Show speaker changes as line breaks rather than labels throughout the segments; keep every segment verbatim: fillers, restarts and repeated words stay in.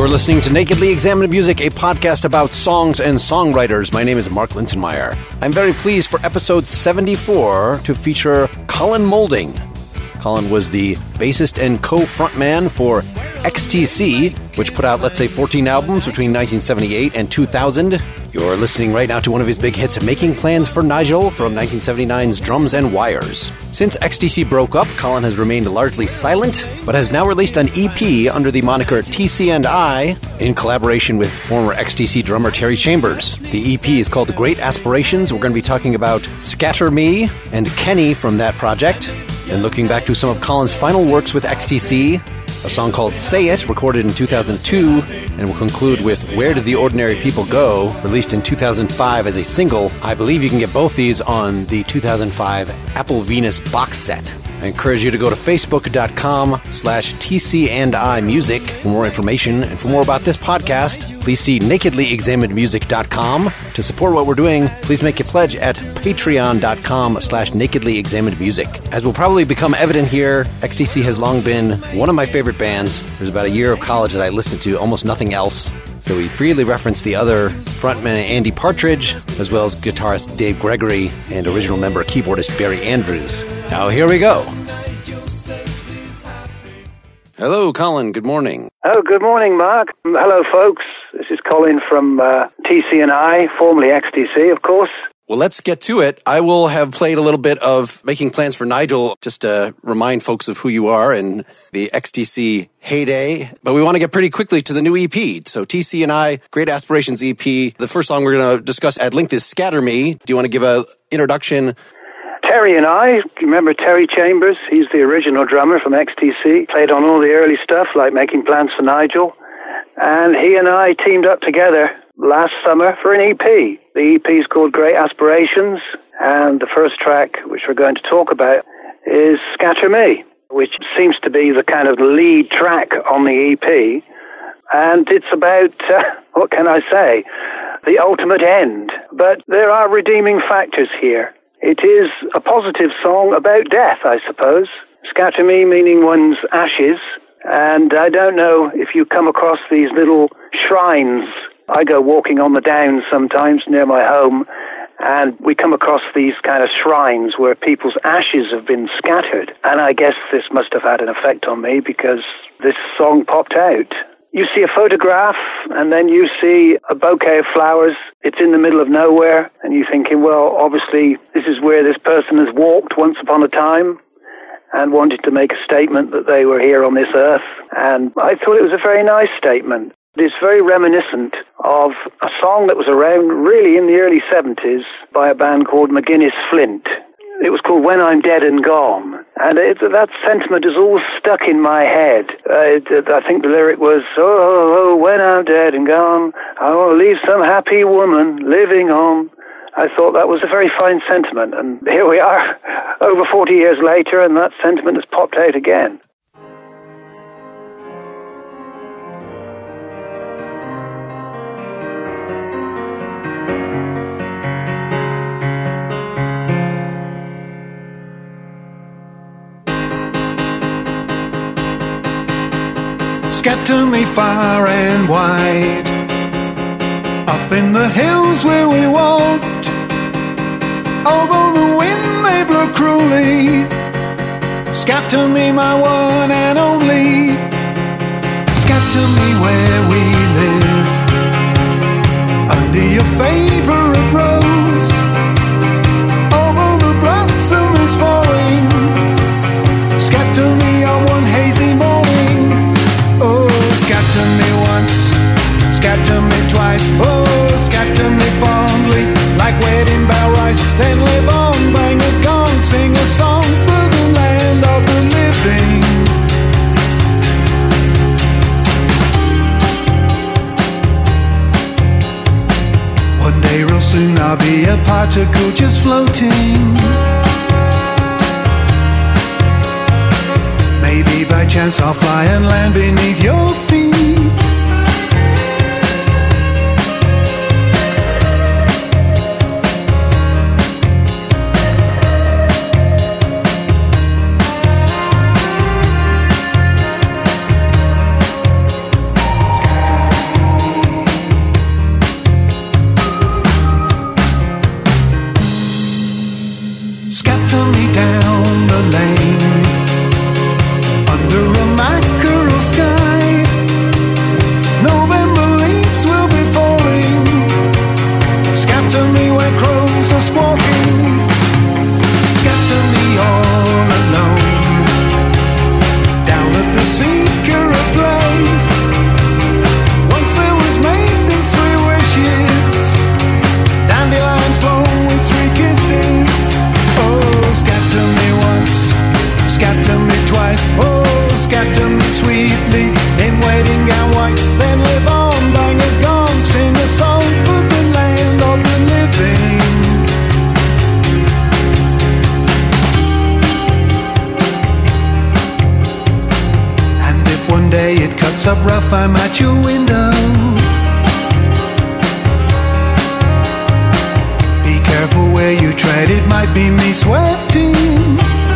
You're listening to Nakedly Examined Music, a podcast about songs and songwriters. My name is Mark Linsenmeyer. I'm very pleased for episode seventy-four to feature Colin Moulding. Colin was the bassist and co-frontman for X T C, which put out, let's say, fourteen albums between nineteen seventy-eight and two thousand. You're listening right now to one of his big hits, Making Plans for Nigel, from nineteen seventy-nine's Drums and Wires. Since X T C broke up, Colin has remained largely silent, but has now released an E P under the moniker T C and I, in collaboration with former X T C drummer Terry Chambers. The E P is called Great Aspirations. We're going to be talking about Scatter Me and Kenny from that project, and looking back to some of Colin's final works with X T C, a song called Say It, recorded in two thousand two, and we'll conclude with Where Did the Ordinary People Go, released in two thousand five as a single. I believe you can get both these on the two thousand five Apple Venus box set. I encourage you to go to facebook.com slash TC and I Music for more information, and for more about this podcast, please see nakedly examined music dot com. To support what we're doing, please make a pledge at patreon.com slash nakedly examined music. As will probably become evident here, X T C has long been one of my favorite bands. There's about a year of college that I listened to almost nothing else, so we freely reference the other frontman Andy Partridge, as well as guitarist Dave Gregory and original member keyboardist Barry Andrews. Now here we go. Hello, Colin. Good morning.
Oh, good morning, Mark. Um, hello, folks. This is Colin from uh, T C and I, formerly X T C, of course.
Well, let's get to it. I will have played a little bit of Making Plans for Nigel, just to remind folks of who you are and the X T C heyday. But we want to get pretty quickly to the new E P. So T C and I, Great Aspirations E P. The first song we're going to discuss at length is Scatter Me. Do you want to give an introduction?
Terry and I, remember Terry Chambers? He's the original drummer from X T C. Played on all the early stuff like Making Plans for Nigel. And he and I teamed up together last summer for an E P. The E P is called Great Aspirations, and the first track, which we're going to talk about, is Scatter Me, which seems to be the kind of lead track on the E P. And it's about, uh, what can I say, the ultimate end. But there are redeeming factors here. It is a positive song about death, I suppose. Scatter Me meaning one's ashes. And I don't know if you come across these little shrines. I go walking on the downs sometimes near my home, and we come across these kind of shrines where people's ashes have been scattered. And I guess this must have had an effect on me because this song popped out. You see a photograph, and then you see a bouquet of flowers. It's in the middle of nowhere, and you're thinking, well, obviously, this is where this person has walked once upon a time and wanted to make a statement that they were here on this earth. And I thought it was a very nice statement. It's very reminiscent of a song that was around really in the early seventies by a band called McGuinness Flint. It was called When I'm Dead and Gone. And it, that sentiment is all stuck in my head. Uh, it, I think the lyric was, oh, oh, oh, when I'm dead and gone, I want to leave some happy woman living on. I thought that was a very fine sentiment. And here we are, over forty years later, and that sentiment has popped out again.
Scatter me far and wide, up in the hills where we walked. Although the wind may blow cruelly, scatter me my one and only. Scatter me where we lived, under your favourite rose. Although the blossom is falling, scatter me on one hazy morning. Oh, scatter me once, scatter me twice. Oh, scatter me fondly, like wedding bell rice. Then live on, bang a gong, sing a song for the land of the living. One day real soon I'll be a particle just floating. Maybe by chance I'll fly and land beneath your feet. scatter me down the lane under a mackerel sky. November leaves will be falling, scatter me where crows are squawking, scatter me all alone down at the secret place. Once there was made these three wishes, dandelions blow with three kisses. Oh, scatter me once, scatter me twice. Oh, scatter me sweetly in waiting gown white. Then live on, bang a gong, sing a song for the land of the living. And if one day it cuts up rough, I'm at your window. Be careful where you tread, it might be me sweating.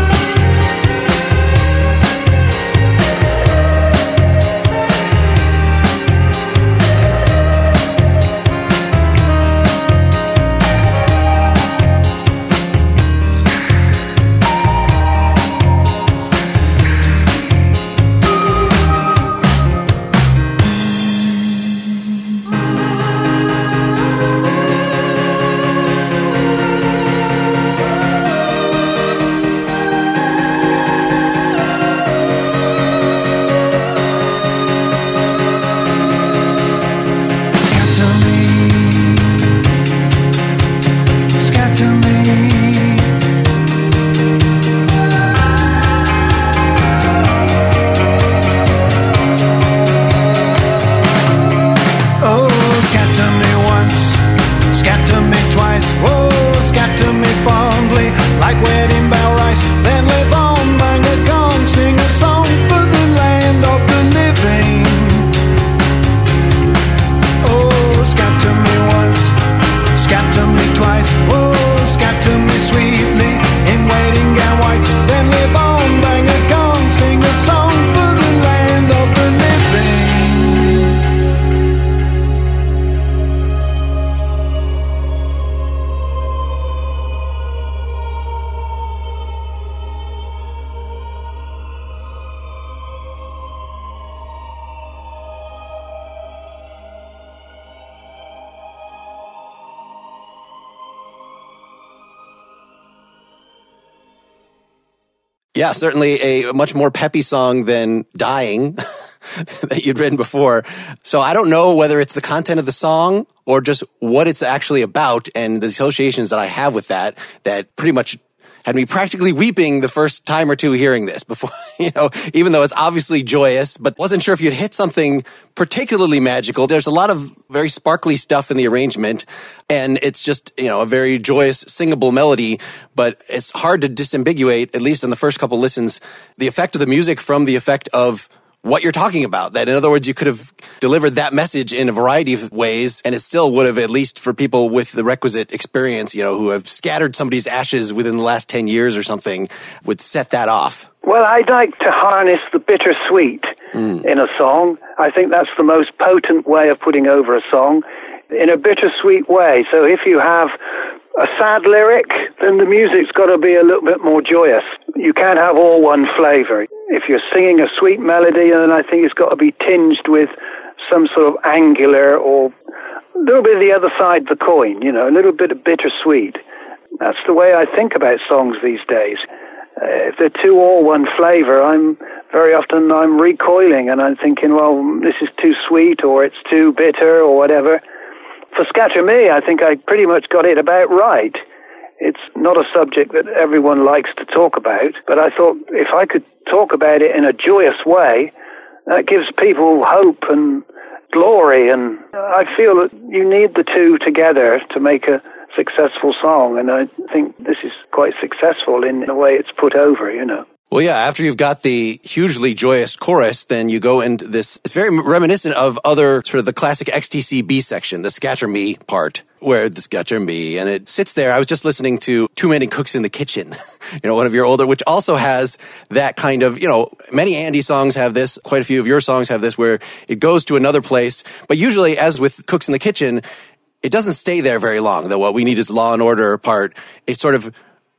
Yeah, certainly a much more peppy song than Dying that you'd written before. So I don't know whether it's the content of the song or just what it's actually about and the associations that I have with that, that pretty much had me practically weeping the first time or two hearing this before, you know, even though it's obviously joyous, but wasn't sure if you'd hit something particularly magical. There's a lot of very sparkly stuff in the arrangement, and it's just, you know, a very joyous, singable melody, but it's hard to disambiguate, at least in the first couple listens, the effect of the music from the effect of what you're talking about. That, in other words, you could have delivered that message in a variety of ways, and it still would have, at least for people with the requisite experience, you know, who have scattered somebody's ashes within the last ten years or something, would set that off.
Well, I'd like to harness the bittersweet mm. in a song. I think that's the most potent way of putting over a song, in a bittersweet way. So if you have a sad lyric, then the music's got to be a little bit more joyous. You can't have all one flavor. If you're singing a sweet melody, then I think it's got to be tinged with some sort of angular or a little bit of the other side of the coin, you know, a little bit of bittersweet. That's the way I think about songs these days. Uh, if they're too all one flavor, I'm very often I'm recoiling and I'm thinking, well, this is too sweet or it's too bitter or whatever. For Scatter Me, I think I pretty much got it about right. It's not a subject that everyone likes to talk about, but I thought if I could talk about it in a joyous way, that gives people hope and glory, and I feel that you need the two together to make a successful song, and I think this is quite successful in the way it's put over, you know.
Well, yeah, after you've got the hugely joyous chorus, then you go into this, it's very reminiscent of other, sort of the classic X T C B section, the Scatter Me part, where the Scatter Me, and it sits there. I was just listening to Too Many Cooks in the Kitchen, you know, one of your older, which also has that kind of, you know, many Andy songs have this, quite a few of your songs have this, where it goes to another place, but usually, as with Cooks in the Kitchen, it doesn't stay there very long. The What We Need Is Law and Order part, it sort of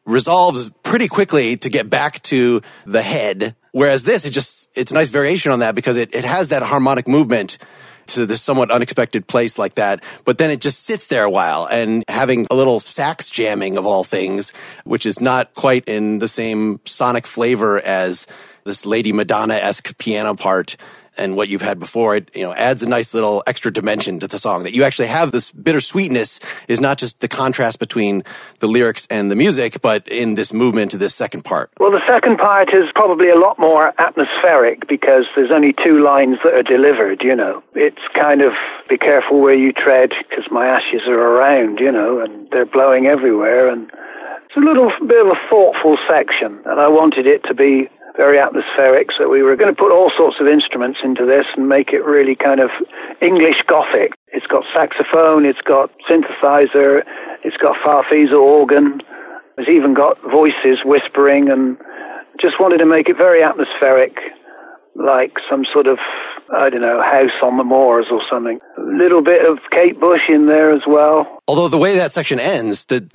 resolves pretty quickly to get back to the head. Whereas this, it just, it's a nice variation on that because it, it has that harmonic movement to this somewhat unexpected place like that. But then it just sits there a while, and having a little sax jamming of all things, which is not quite in the same sonic flavor as this Lady Madonna-esque piano part and what you've had before, it, you know, adds a nice little extra dimension to the song. That you actually have this bittersweetness is not just the contrast between the lyrics and the music, but in this movement to this second part.
Well, the second part is probably a lot more atmospheric because there's only two lines that are delivered, you know. It's kind of, be careful where you tread because my ashes are around, you know, and they're blowing everywhere. And it's a little bit of a thoughtful section, and I wanted it to be very atmospheric, so we were going to put all sorts of instruments into this and make it really kind of English Gothic. It's got saxophone, it's got synthesizer, it's got Farfisa organ, it's even got voices whispering, and just wanted to make it very atmospheric, like some sort of, I don't know, house on the moors or something. A little bit of Kate Bush in there as well.
Although the way that section ends, the...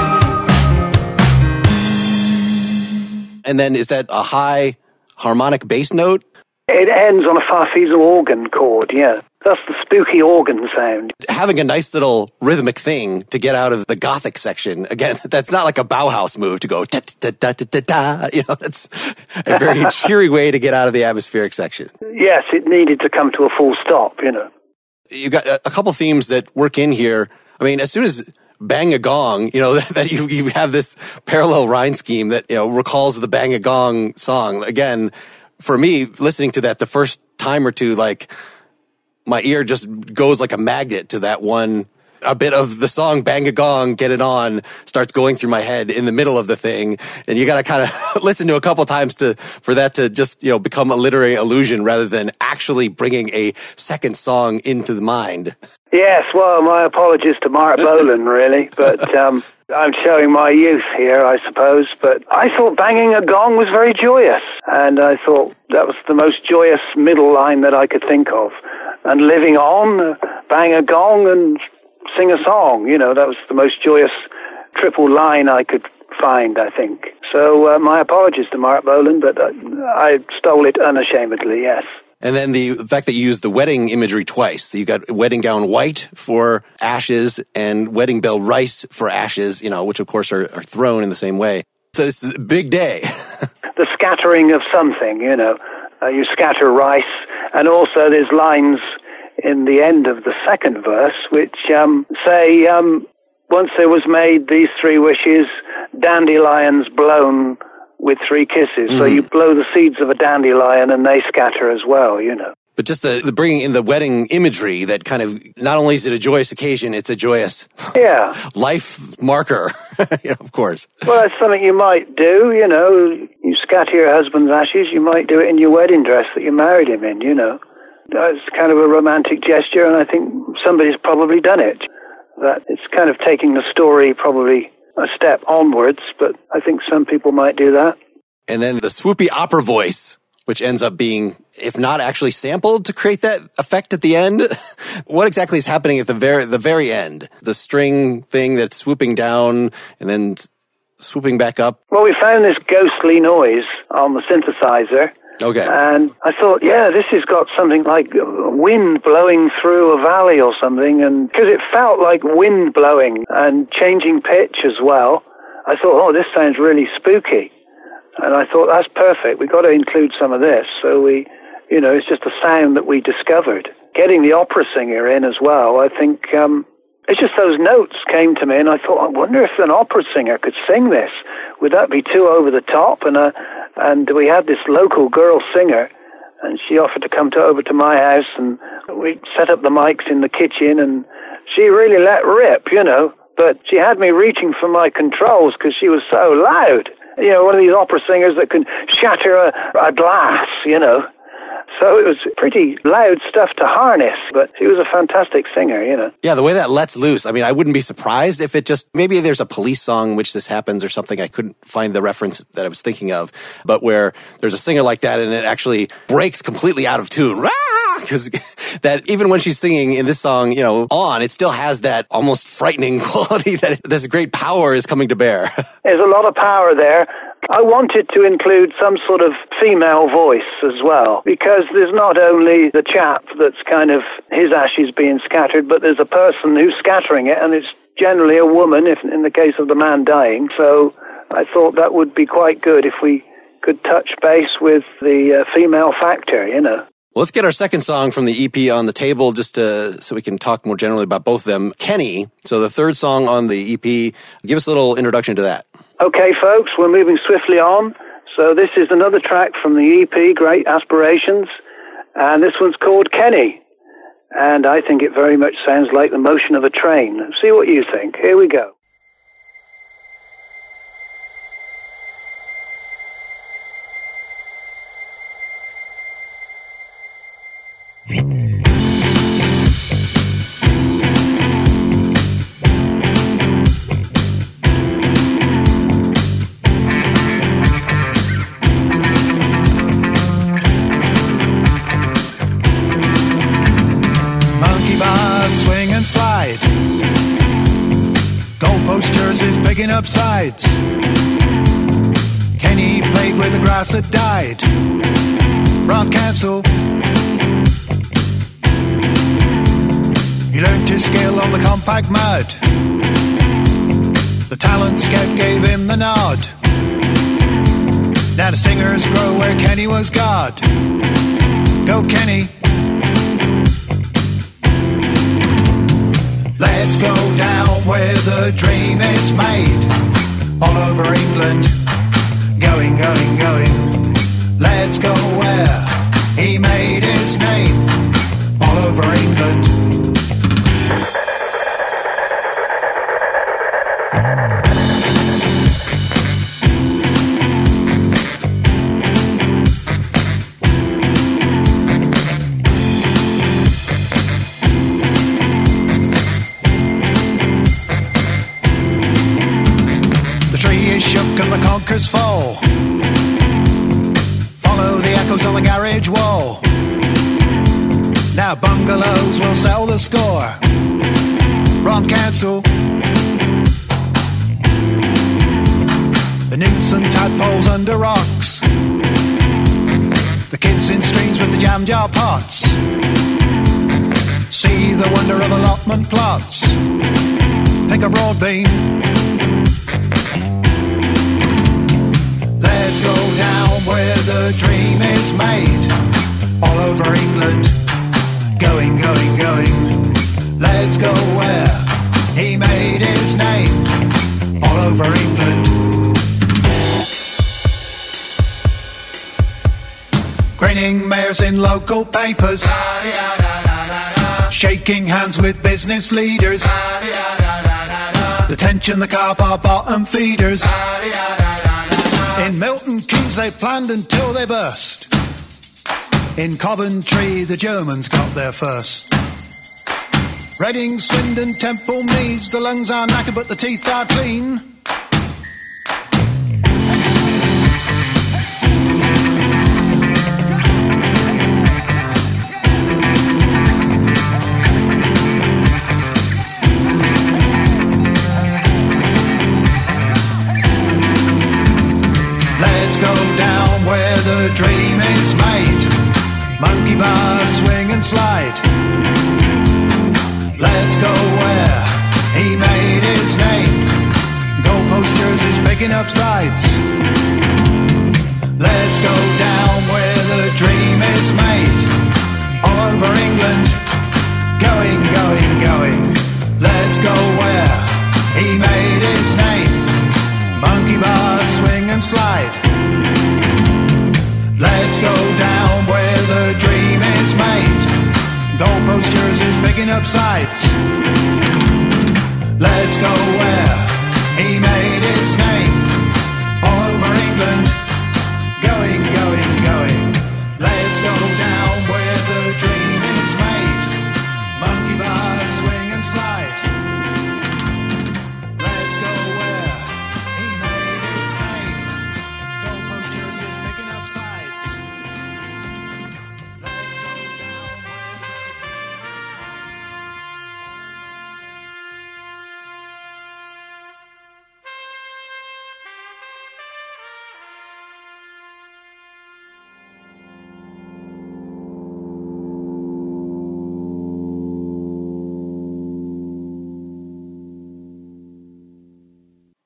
And then is that a high harmonic bass note?
It ends on a Farfisa organ chord, yeah. That's the spooky organ sound.
Having a nice little rhythmic thing to get out of the Gothic section. Again, that's not like a Bauhaus move to go da-da-da-da-da. You know, that's a very cheery way to get out of the atmospheric section.
Yes, it needed to come to a full stop, you know.
You've got a couple themes that work in here. I mean, as soon as Bang a Gong, you know, that you, you have this parallel rhyme scheme that, you know, recalls the Bang a Gong song. Again, for me, listening to that the first time or two, like, my ear just goes like a magnet to that one. A bit of the song Bang a Gong, Get It On starts going through my head in the middle of the thing. And you got to kind of listen to a couple times to, for that to just, you know, become a literary illusion rather than actually bringing a second song into the mind.
Yes, well, my apologies to Mark Bolan, really, but um, I'm showing my youth here, I suppose. But I thought Banging a Gong was very joyous, and I thought that was the most joyous middle line that I could think of. And living on, bang a gong and sing a song, you know, that was the most joyous triple line I could find, I think. So uh, my apologies to Mark Bolan, but uh, I stole it unashamedly, yes.
And then the fact that you used the wedding imagery twice. So you got wedding gown white for ashes and wedding bell rice for ashes, you know, which of course are, are thrown in the same way. So it's a big day.
The scattering of something, you know. Uh, you scatter rice, and also there's lines in the end of the second verse which um, say, um, once there was made these three wishes, dandelions blown with three kisses. Mm. So you blow the seeds of a dandelion and they scatter as well, you know.
But just the, the bringing in the wedding imagery that kind of, not only is it a joyous occasion, it's a joyous
yeah.
life marker, you know, of course.
Well, that's something you might do, you know. You scatter your husband's ashes, you might do it in your wedding dress that you married him in, you know. That's kind of a romantic gesture, and I think somebody's probably done it. That it's kind of taking the story probably a step onwards, but I think some people might do that.
And then the swoopy opera voice, which ends up being, if not actually sampled to create that effect at the end. What exactly is happening at the very the very end? The string thing that's swooping down and then swooping back up?
Well, we found this ghostly noise on the synthesizer.
Okay.
And I thought, yeah, this has got something like wind blowing through a valley or something. And because it felt like wind blowing and changing pitch as well, I thought, oh, this sounds really spooky. And I thought, that's perfect. We've got to include some of this. So we, you know, it's just a sound that we discovered. Getting the opera singer in as well, I think, um, it's just those notes came to me, and I thought, I wonder if an opera singer could sing this. Would that be too over the top? And uh, and we had this local girl singer, and she offered to come to, over to my house, and we set up the mics in the kitchen, and she really let rip, you know. But she had me reaching for my controls because she was so loud. You know, one of these opera singers that can shatter a, a glass, you know. So it was pretty loud stuff to harness, but she was a fantastic singer, you know.
Yeah, the way that lets loose. I mean, I wouldn't be surprised if it just, maybe there's a Police song in which this happens or something. I couldn't find the reference that I was thinking of, but where there's a singer like that and it actually breaks completely out of tune. Ah! because that even when she's singing in this song, you know, on, it still has that almost frightening quality that this great power is coming to bear.
There's a lot of power there. I wanted to include some sort of female voice as well, because there's not only the chap that's kind of his ashes being scattered, but there's a person who's scattering it, and it's generally a woman, if in the case of the man dying. So I thought that would be quite good if we could touch base with the uh, female factor, you know.
Well, let's get our second song from the E P on the table just to, so we can talk more generally about both of them. Kenny, so the third song on the E P, give us a little introduction to that.
Okay, folks, we're moving swiftly on. So this is another track from the E P, Great Aspirations, and this one's called Kenny. And I think it very much sounds like the motion of a train. See what you think. Here we go.
Picking up sides. Kenny played with the grass that died. Ron Cancel. He learned his skill on the compact mud. The talent scout gave him the nod. Now the stingers grow where Kenny was God. Go Kenny. Let's go down where the dream is made. All over England. Going, going, going. Let's go where he made his name. All over England. Conquers fall. Follow the echoes on the garage wall. Now bungalows will sell the score. Ron Cancel. The newts and tadpoles under rocks. The kids in streams with the jam jar pots. See the wonder of allotment plots. Pick a broad beam. Let's go down where the dream is made. All over England. Going, going, going. Let's go where he made his name. All over England. Grinning mayors in local papers. Shaking hands with business leaders. The tension, the car bar bottom feeders. In Milton Keynes they planned until they burst. In Coventry the Germans got there first. Reading, Swindon, Temple, Meads, the lungs are knackered but the teeth are clean. The dream is made. Monkey bars, swing and slide. Let's go where he made his name. Goalpost jerseys picking up sides. Let's go down where the dream is made. All over England. Going, going, going. Let's go where he made his name. Monkey bars, swing and slide. Let's go down where the dream is made. Goalpost jerseys picking up sides. Let's go where he made his name. All over England. Going, going, going. Let's go down where the dream is made. Monkey bars, swing and slide. Let's go where he made his name. Goalpost jerseys picking up sides. Let's go down where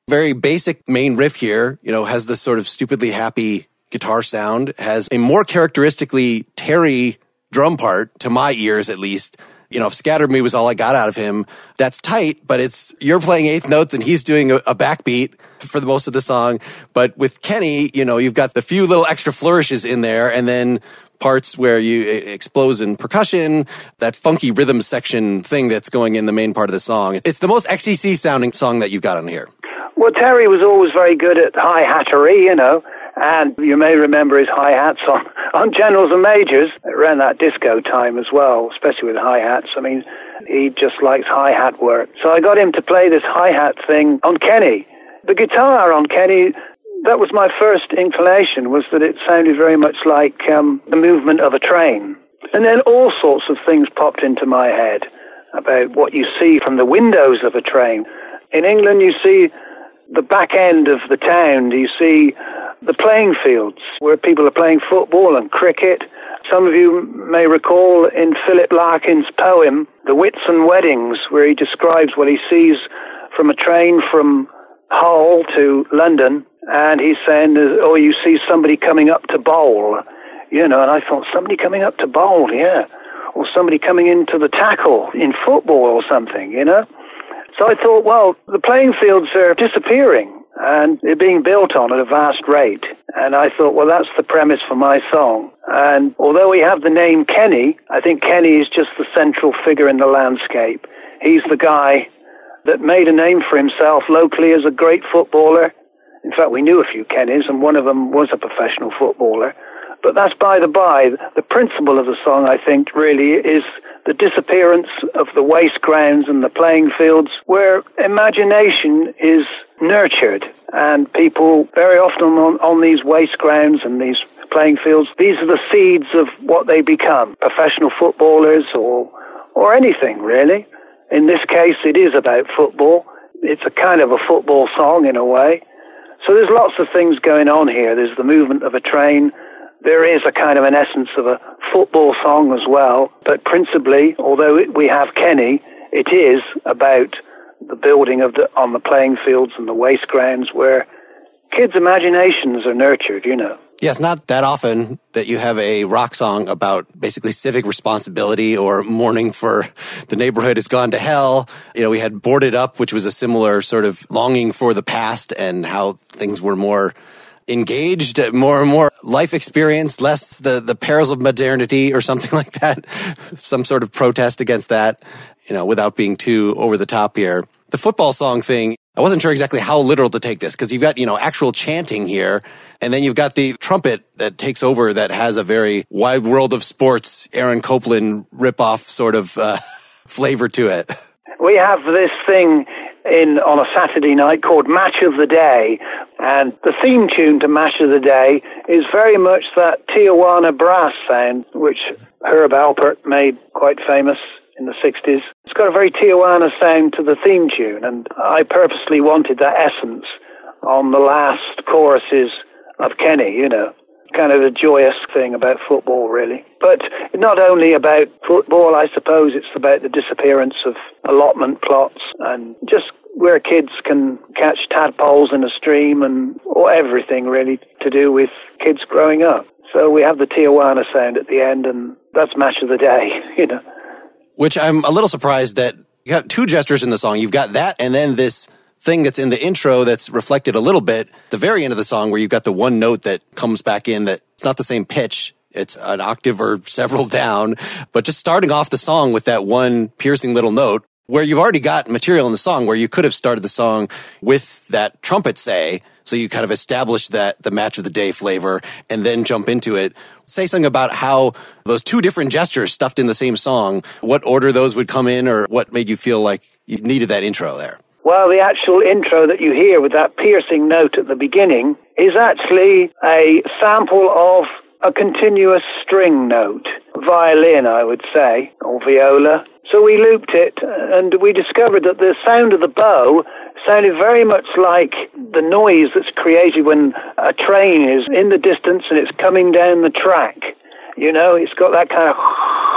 Very basic main riff here, you know, has this sort of stupidly happy guitar sound, has a more characteristically Terry drum part, to my ears at least. You know, if Scattered Me was all I got out of him, that's tight, but it's, you're playing eighth notes and he's doing a, a backbeat for the most of the song. But with Kenny, you know, you've got the few little extra flourishes in there and then parts where you explodes in percussion, that funky rhythm section thing that's going in the main part of the song. It's the most X E C sounding song that you've got on here.
Well, Terry was always very good at hi-hattery, you know, and you may remember his hi-hats on, on Generals and Majors around that disco time as well, especially with hi-hats. I mean, he just likes hi-hat work. So I got him to play this hi-hat thing on Kenny. The guitar on Kenny, that was my first inclination, was that it sounded very much like um, the movement of a train. And then all sorts of things popped into my head about what you see from the windows of a train. In England, you see the back end of the town. You see the playing fields where people are playing football and cricket. Some of you may recall in Philip Larkin's poem, The Whitsun Weddings, where he describes what he sees from a train from Hull to London. And he's saying, oh, you see somebody coming up to bowl. You know, and I thought, somebody coming up to bowl, yeah. Or somebody coming into the tackle in football or something, you know. So I thought, well, the playing fields are disappearing and they're being built on at a vast rate. And I thought, well, that's the premise for my song. And although we have the name Kenny, I think Kenny is just the central figure in the landscape. He's the guy that made a name for himself locally as a great footballer. In fact, we knew a few Kennys, and one of them was a professional footballer. But that's by the by. The principle of the song, I think, really is the disappearance of the waste grounds and the playing fields where imagination is nurtured. And people very often on, on these waste grounds and these playing fields, these are the seeds of what they become, professional footballers or or anything, really. In this case, it is about football. It's a kind of a football song in a way. So there's lots of things going on here. There's the movement of a train. There is a kind of an essence of a football song as well. But principally, although we have Kenny, it is about the building of the on the playing fields and the waste grounds where kids' imaginations are nurtured, you know.
Yeah, it's not that often that you have a rock song about basically civic responsibility or mourning for the neighborhood has gone to hell. You know, we had Boarded Up, which was a similar sort of longing for the past and how things were more engaged, more and more life experience, less the, the perils of modernity or something like that. Some sort of protest against that, you know, without being too over the top here. The football song thing, I wasn't sure exactly how literal to take this because you've got, you know, actual chanting here. And then you've got the trumpet that takes over that has a very Wide World of Sports, Aaron Copland ripoff sort of uh, flavor to it.
We have this thing in on a Saturday night called Match of the Day. And the theme tune to Match of the Day is very much that Tijuana brass sound, which Herb Alpert made quite famous in the sixties. It's got a very Tijuana sound to the theme tune, and I purposely wanted that essence on the last choruses of Kenny, you know, kind of a joyous thing about football, really. But not only about football, I suppose it's about the disappearance of allotment plots and just where kids can catch tadpoles in a stream and or everything really to do with kids growing up. So we have the Tijuana sound at the end, and that's Match of the Day, you know.
Which I'm a little surprised that you have two gestures in the song. You've got that and then this thing that's in the intro that's reflected a little bit at the very end of the song where you've got the one note that comes back in that it's not the same pitch. It's an octave or several down. But just starting off the song with that one piercing little note where you've already got material in the song where you could have started the song with that trumpet, say. So you kind of establish that the Match of the Day flavor and then jump into it. Say something about how those two different gestures stuffed in the same song, what order those would come in or what made you feel like you needed that intro there.
Well, the actual intro that you hear with that piercing note at the beginning is actually a sample of a continuous string note, violin, I would say, or viola. So we looped it and we discovered that the sound of the bow sounded very much like the noise that's created when a train is in the distance and it's coming down the track. You know, it's got that kind of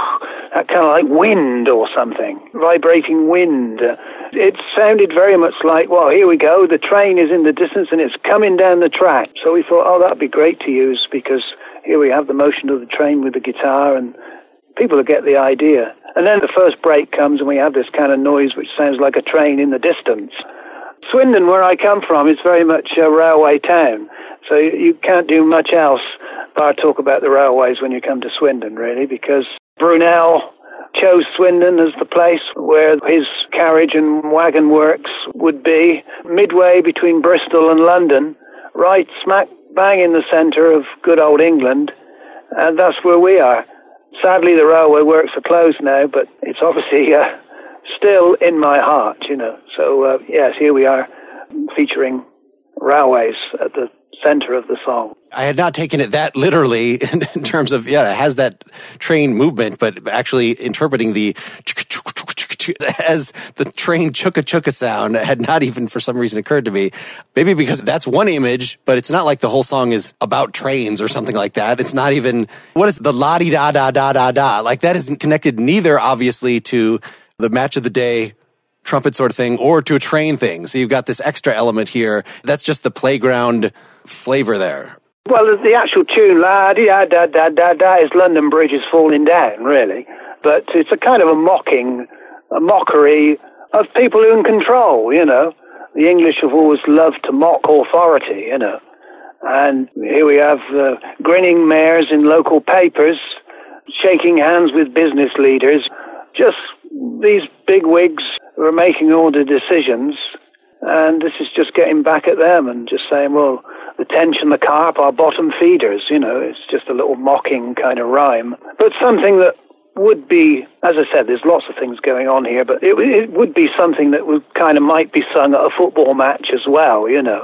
that kind of like wind or something, vibrating wind. Uh, it sounded very much like, well, here we go, the train is in the distance and it's coming down the track. So we thought, oh, that'd be great to use, because here we have the motion of the train with the guitar, and people will get the idea. And then the first break comes and we have this kind of noise which sounds like a train in the distance. Swindon, where I come from, is very much a railway town, so you can't do much else but talk about the railways when you come to Swindon, really, because Brunel chose Swindon as the place where his carriage and wagon works would be, midway between Bristol and London, right smack bang in the centre of good old England, and that's where we are. Sadly, the railway works are closed now, but it's obviously uh, still in my heart, you know. So, uh, yes, here we are featuring railways at the center of the song.
I had not taken it that literally in, in terms of, yeah, it has that train movement, but actually interpreting the as the train chukka chukka sound had not even for some reason occurred to me. Maybe because that's one image, but it's not like the whole song is about trains or something like that. It's not even, what is the la-di-da-da-da-da-da? Like that isn't connected neither, obviously, to the match of the day trumpet sort of thing or to a train thing. So you've got this extra element here. That's just the playground flavor there.
Well, the actual tune, la-di-da-da-da-da-da, is London Bridge is falling down, really. But it's a kind of a mocking, a mockery of people who in control, you know. The English have always loved to mock authority, you know. And here we have uh, grinning mayors in local papers, shaking hands with business leaders, just these big wigs who are making all the decisions. And this is just getting back at them and just saying, well, the tench and the carp are bottom feeders, you know. It's just a little mocking kind of rhyme. But something that would be, as I said, there's lots of things going on here, but it, it would be something that would kind of might be sung at a football match as well, you know.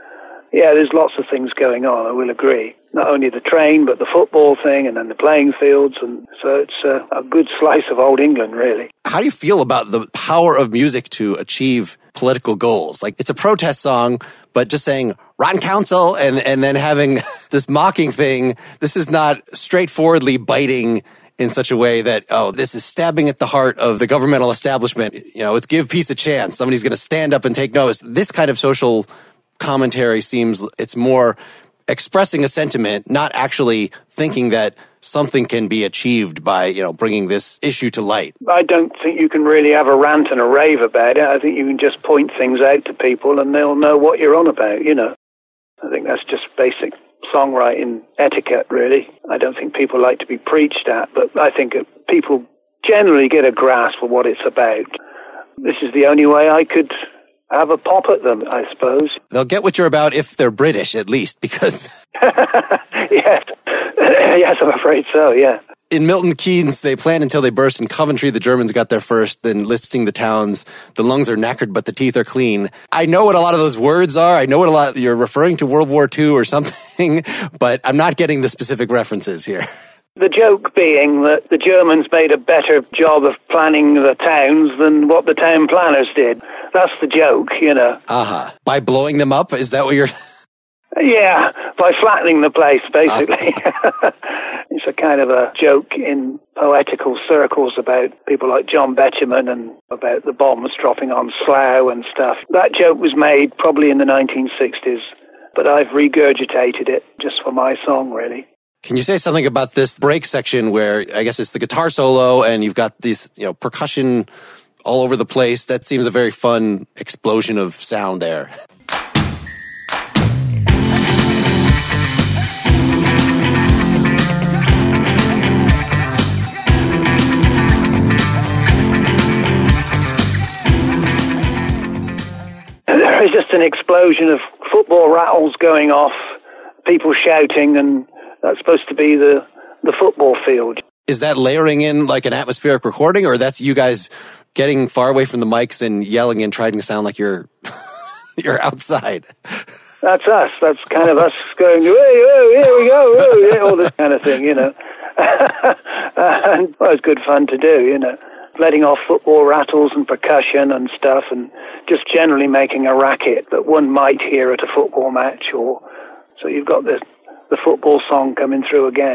Yeah, there's lots of things going on, I will agree. Not only the train, but the football thing, and then the playing fields, and so it's a, a good slice of old England, really.
How do you feel about the power of music to achieve political goals? Like, it's a protest song, but just saying, rotten council, and, and then having this mocking thing, this is not straightforwardly biting in such a way that, oh, this is stabbing at the heart of the governmental establishment. You know, it's give peace a chance. Somebody's going to stand up and take notice. This kind of social commentary seems it's more expressing a sentiment, not actually thinking that something can be achieved by, you know, bringing this issue to light.
I don't think you can really have a rant and a rave about it. I think you can just point things out to people and they'll know what you're on about, you know. I think that's just basic songwriting etiquette, really. I don't think people like to be preached at, but I think people generally get a grasp of what it's about. This is the only way I could have a pop at them, I suppose.
They'll get what you're about if they're British, at least, because...
yes. Yes, I'm afraid so, yeah.
In Milton Keynes, they planned until they burst. In Coventry, the Germans got there first, then listing the towns. The lungs are knackered, but the teeth are clean. I know what a lot of those words are. I know what a lot... You're referring to World War Two or something, but I'm not getting the specific references here.
The joke being that the Germans made a better job of planning the towns than what the town planners did. That's the joke, you know.
Uh-huh. By blowing them up? Is that what you're...
Yeah, by flattening the place, basically. Uh. It's a kind of a joke in poetical circles about people like John Betjeman and about the bombs dropping on Slough and stuff. That joke was made probably in the nineteen sixties, but I've regurgitated it just for my song, really.
Can you say something about this break section where I guess it's the guitar solo and you've got these, you know, percussion all over the place? That seems a very fun explosion of sound there.
There is just an explosion of football rattles going off, people shouting, and that's supposed to be the, the football field.
Is that layering in like an atmospheric recording, or that's you guys getting far away from the mics and yelling and trying to sound like you're you're outside?
That's us. That's kind of us going, hey, oh, here we go, oh, yeah, all this kind of thing, you know. And well, it's good fun to do, you know. Letting off football rattles and percussion and stuff, and just generally making a racket that one might hear at a football match. Or so you've got the the football song coming through again.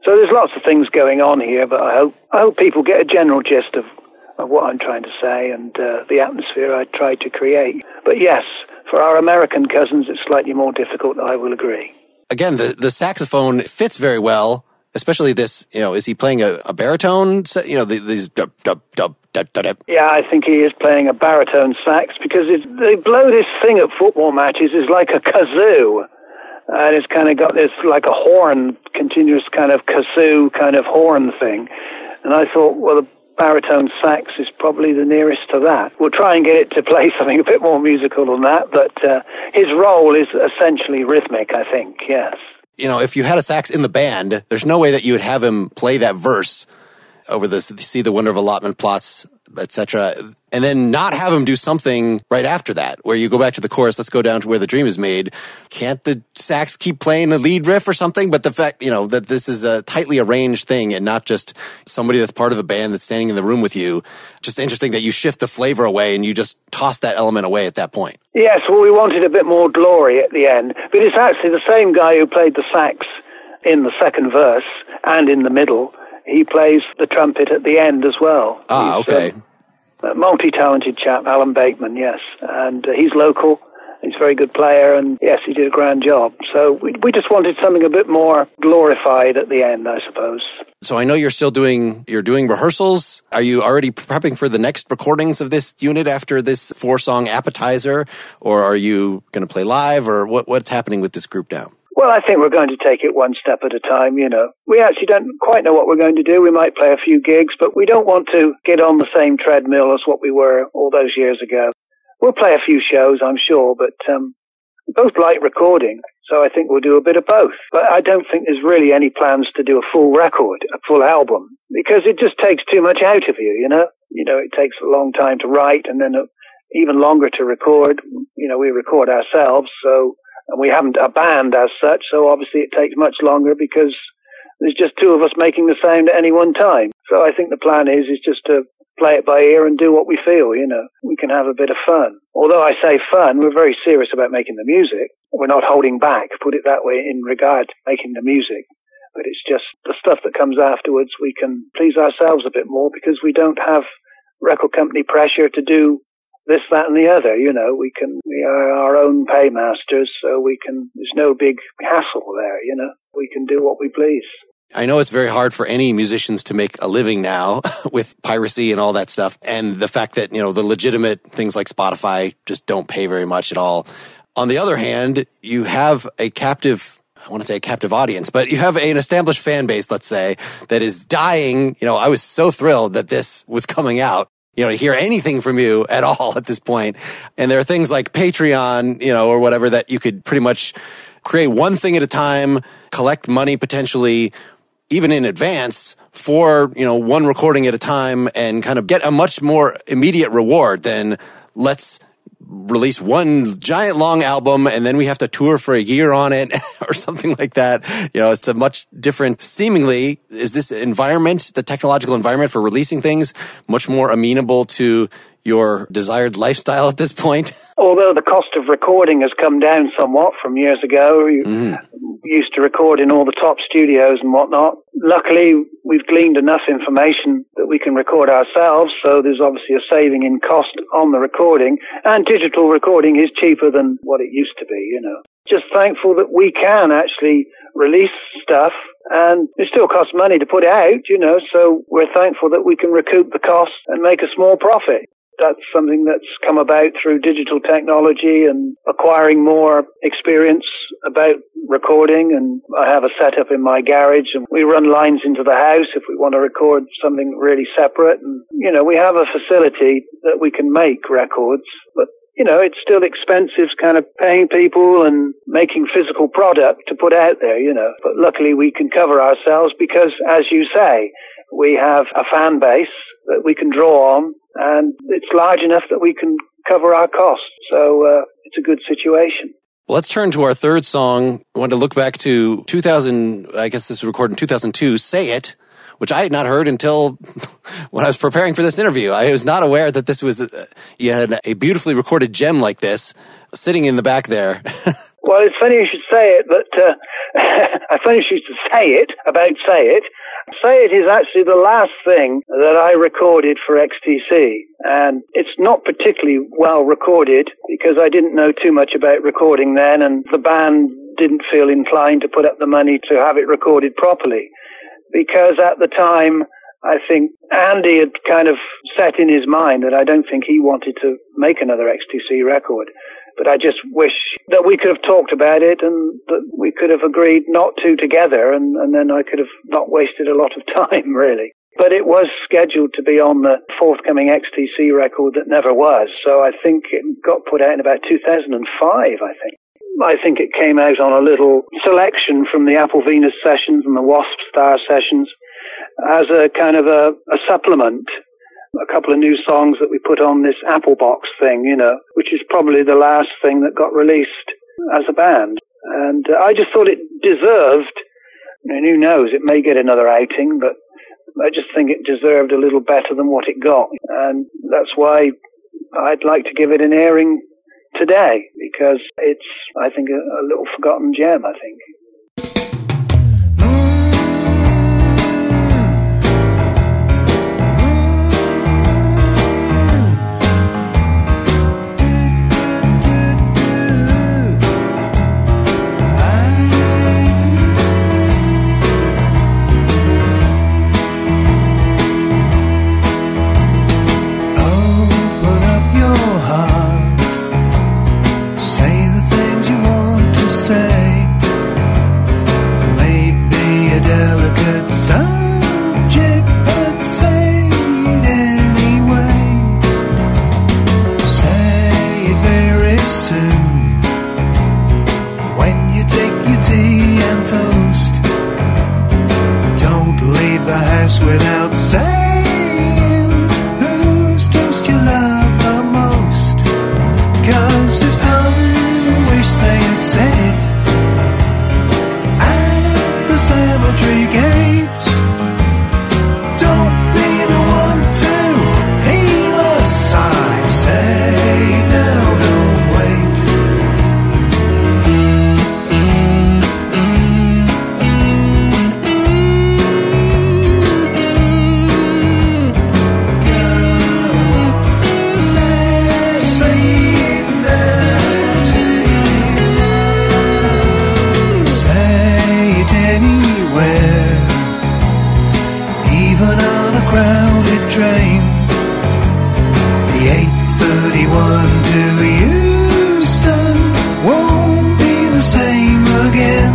So there's lots of things going on here, but I hope I hope people get a general gist of, of what I'm trying to say and uh, the atmosphere I tried to create. But yes, for our American cousins, it's slightly more difficult, I will agree.
Again, the, the saxophone fits very well, especially this, you know, is he playing a, a baritone? You know, the, these dub, dub, dub, dub, dub, dub.
Yeah, I think he is playing a baritone sax because it's, they blow this thing at football matches is like a kazoo. And it's kind of got this like a horn, continuous kind of kazoo kind of horn thing. And I thought, well, the baritone sax is probably the nearest to that. We'll try and get it to play something a bit more musical than that, but uh, his role is essentially rhythmic, I think, yes.
You know, if you had a sax in the band, there's no way that you would have him play that verse over the See the Wonder of Allotment Plots, et cetera, and then not have him do something right after that, where you go back to the chorus, let's go down to where the dream is made. Can't the sax keep playing the lead riff or something? But the fact, you know, that this is a tightly arranged thing and not just somebody that's part of the band that's standing in the room with you. Just interesting that you shift the flavor away and you just toss that element away at that point.
Yes, well, we wanted a bit more glory at the end. But it's actually the same guy who played the sax in the second verse and in the middle. He plays the trumpet at the end as well.
Ah,
he's,
okay.
Um, a multi-talented chap, Alan Bateman, yes. And uh, he's local. He's a very good player, and yes, he did a grand job. So we we just wanted something a bit more glorified at the end, I suppose.
So I know you're still doing, you're doing rehearsals. Are you already prepping for the next recordings of this unit after this four-song appetizer? Or are you going to play live? Or what what's happening with this group now?
Well, I think we're going to take it one step at a time, you know. We actually don't quite know what we're going to do. We might play a few gigs, but we don't want to get on the same treadmill as what we were all those years ago. We'll play a few shows, I'm sure, but um, we both like recording, so I think we'll do a bit of both. But I don't think there's really any plans to do a full record, a full album, because it just takes too much out of you, you know. You know, it takes a long time to write and then a, even longer to record. You know, we record ourselves, so... And we haven't a band as such, so obviously it takes much longer because there's just two of us making the sound at any one time. So I think the plan is is just to play it by ear and do what we feel, you know. We can have a bit of fun. Although I say fun, we're very serious about making the music. We're not holding back, put it that way, in regard to making the music. But it's just the stuff that comes afterwards, we can please ourselves a bit more because we don't have record company pressure to do this, that, and the other, you know. We can, we are our own paymasters, so we can, there's no big hassle there, you know. We can do what we please.
I know it's very hard for any musicians to make a living now with piracy and all that stuff. And the fact that, you know, the legitimate things like Spotify just don't pay very much at all. On the other hand, you have a captive, I want to say a captive audience, but you have an established fan base, let's say, that is dying. You know, I was so thrilled that this was coming out. You know, to hear anything from you at all at this point. And there are things like Patreon, you know, or whatever that you could pretty much create one thing at a time, collect money potentially, even in advance for, you know, one recording at a time and kind of get a much more immediate reward than let's release one giant long album and then we have to tour for a year on it or something like that. You know, it's a much different, seemingly, is this environment, the technological environment for releasing things, much more amenable to your desired lifestyle at this point?
Although the cost of recording has come down somewhat from years ago. You mm. used to record in all the top studios and whatnot. Luckily, we've gleaned enough information that we can record ourselves, so there's obviously a saving in cost on the recording, and digital recording is cheaper than what it used to be, you know. Just thankful that we can actually release stuff, and it still costs money to put it out, you know, so we're thankful that we can recoup the cost and make a small profit. That's something that's come about through digital technology and acquiring more experience about recording. And I have a setup in my garage and we run lines into the house if we want to record something really separate. And, you know, we have a facility that we can make records, but, you know, it's still expensive kind of paying people and making physical product to put out there, you know. But luckily we can cover ourselves because, as you say, we have a fan base that we can draw on, and it's large enough that we can cover our costs. So uh, it's a good situation.
Well, let's turn to our third song. I want to look back to two thousand, I guess this was recorded in two thousand two, Say It, which I had not heard until when I was preparing for this interview. I was not aware that this was, a, you had a beautifully recorded gem like this sitting in the back there.
Well, it's funny you should say it, but uh, it's funny you should say it about Say It. Say It is actually the last thing that I recorded for X T C, and it's not particularly well recorded because I didn't know too much about recording then, and the band didn't feel inclined to put up the money to have it recorded properly, because at the time, I think Andy had kind of set in his mind that I don't think he wanted to make another X T C record. But I just wish that we could have talked about it and that we could have agreed not to together, and, and then I could have not wasted a lot of time, really. But it was scheduled to be on the forthcoming X T C record that never was. So I think it got put out in about two thousand five, I think. I think it came out on a little selection from the Apple Venus sessions and the Wasp Star sessions as a kind of a, a supplement. A couple of new songs that we put on this Apple Box thing, you know, which is probably the last thing that got released as a band. And uh, I just thought it deserved, and who knows, it may get another outing, but I just think it deserved a little better than what it got. And that's why I'd like to give it an airing today, because it's, I think, a, a little forgotten gem, I think.
Without saying whose toast you love the most, 'cause there's some who wish they had said it at the cemetery gates. Don't be the one to heave a sigh, say now, don't wait. Crowded train, the eight thirty-one to Euston won't be the same again.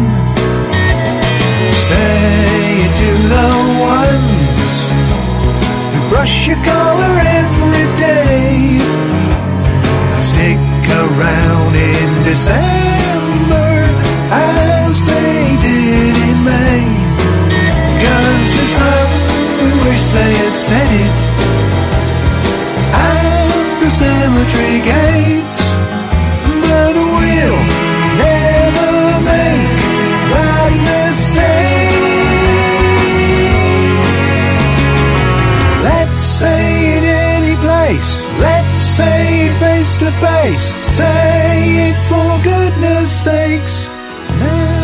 Say it to the ones who brush your collar every day and stick around in December as they did in May. 'Cause there's some wish they had said it at the cemetery gates, but we'll never make that mistake. Let's say it any place, let's say it face to face, say it for goodness sakes now.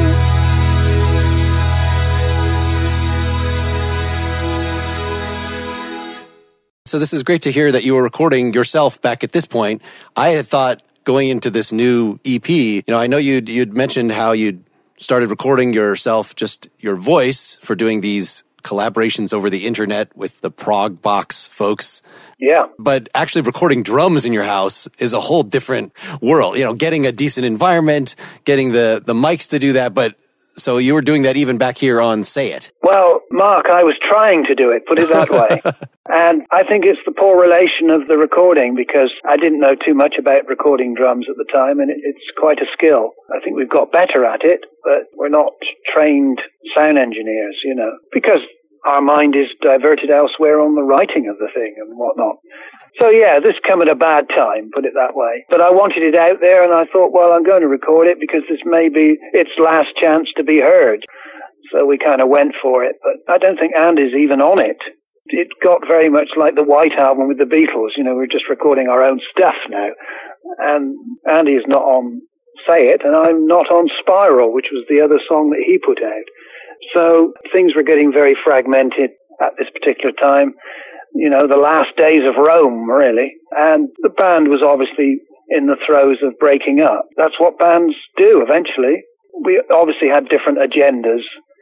So this is great to hear that you were recording yourself back at this point. I had thought going into this new E P, you know, I know you'd, you'd mentioned how you'd started recording yourself, just your voice, for doing these collaborations over the internet with the Prog Box folks.
Yeah.
But actually recording drums in your house is a whole different world. You know, getting a decent environment, getting the, the mics to do that, but so you were doing that even back here on Say It.
Well, Mark, I was trying to do it, put it that way. And I think it's the poor relation of the recording, because I didn't know too much about recording drums at the time, and it, it's quite a skill. I think we've got better at it, but we're not trained sound engineers, you know, because our mind is diverted elsewhere on the writing of the thing and whatnot. So yeah, this came at a bad time, put it that way. But I wanted it out there, and I thought, well, I'm going to record it because this may be its last chance to be heard. So we kind of went for it. But I don't think Andy's even on it. It got very much like the White Album with the Beatles. You know, we're just recording our own stuff now. And Andy is not on Say It, and I'm not on Spiral, which was the other song that he put out. So things were getting very fragmented at this particular time. You know, the last days of Rome, really. And the band was obviously in the throes of breaking up. That's what bands do eventually. We obviously had different agendas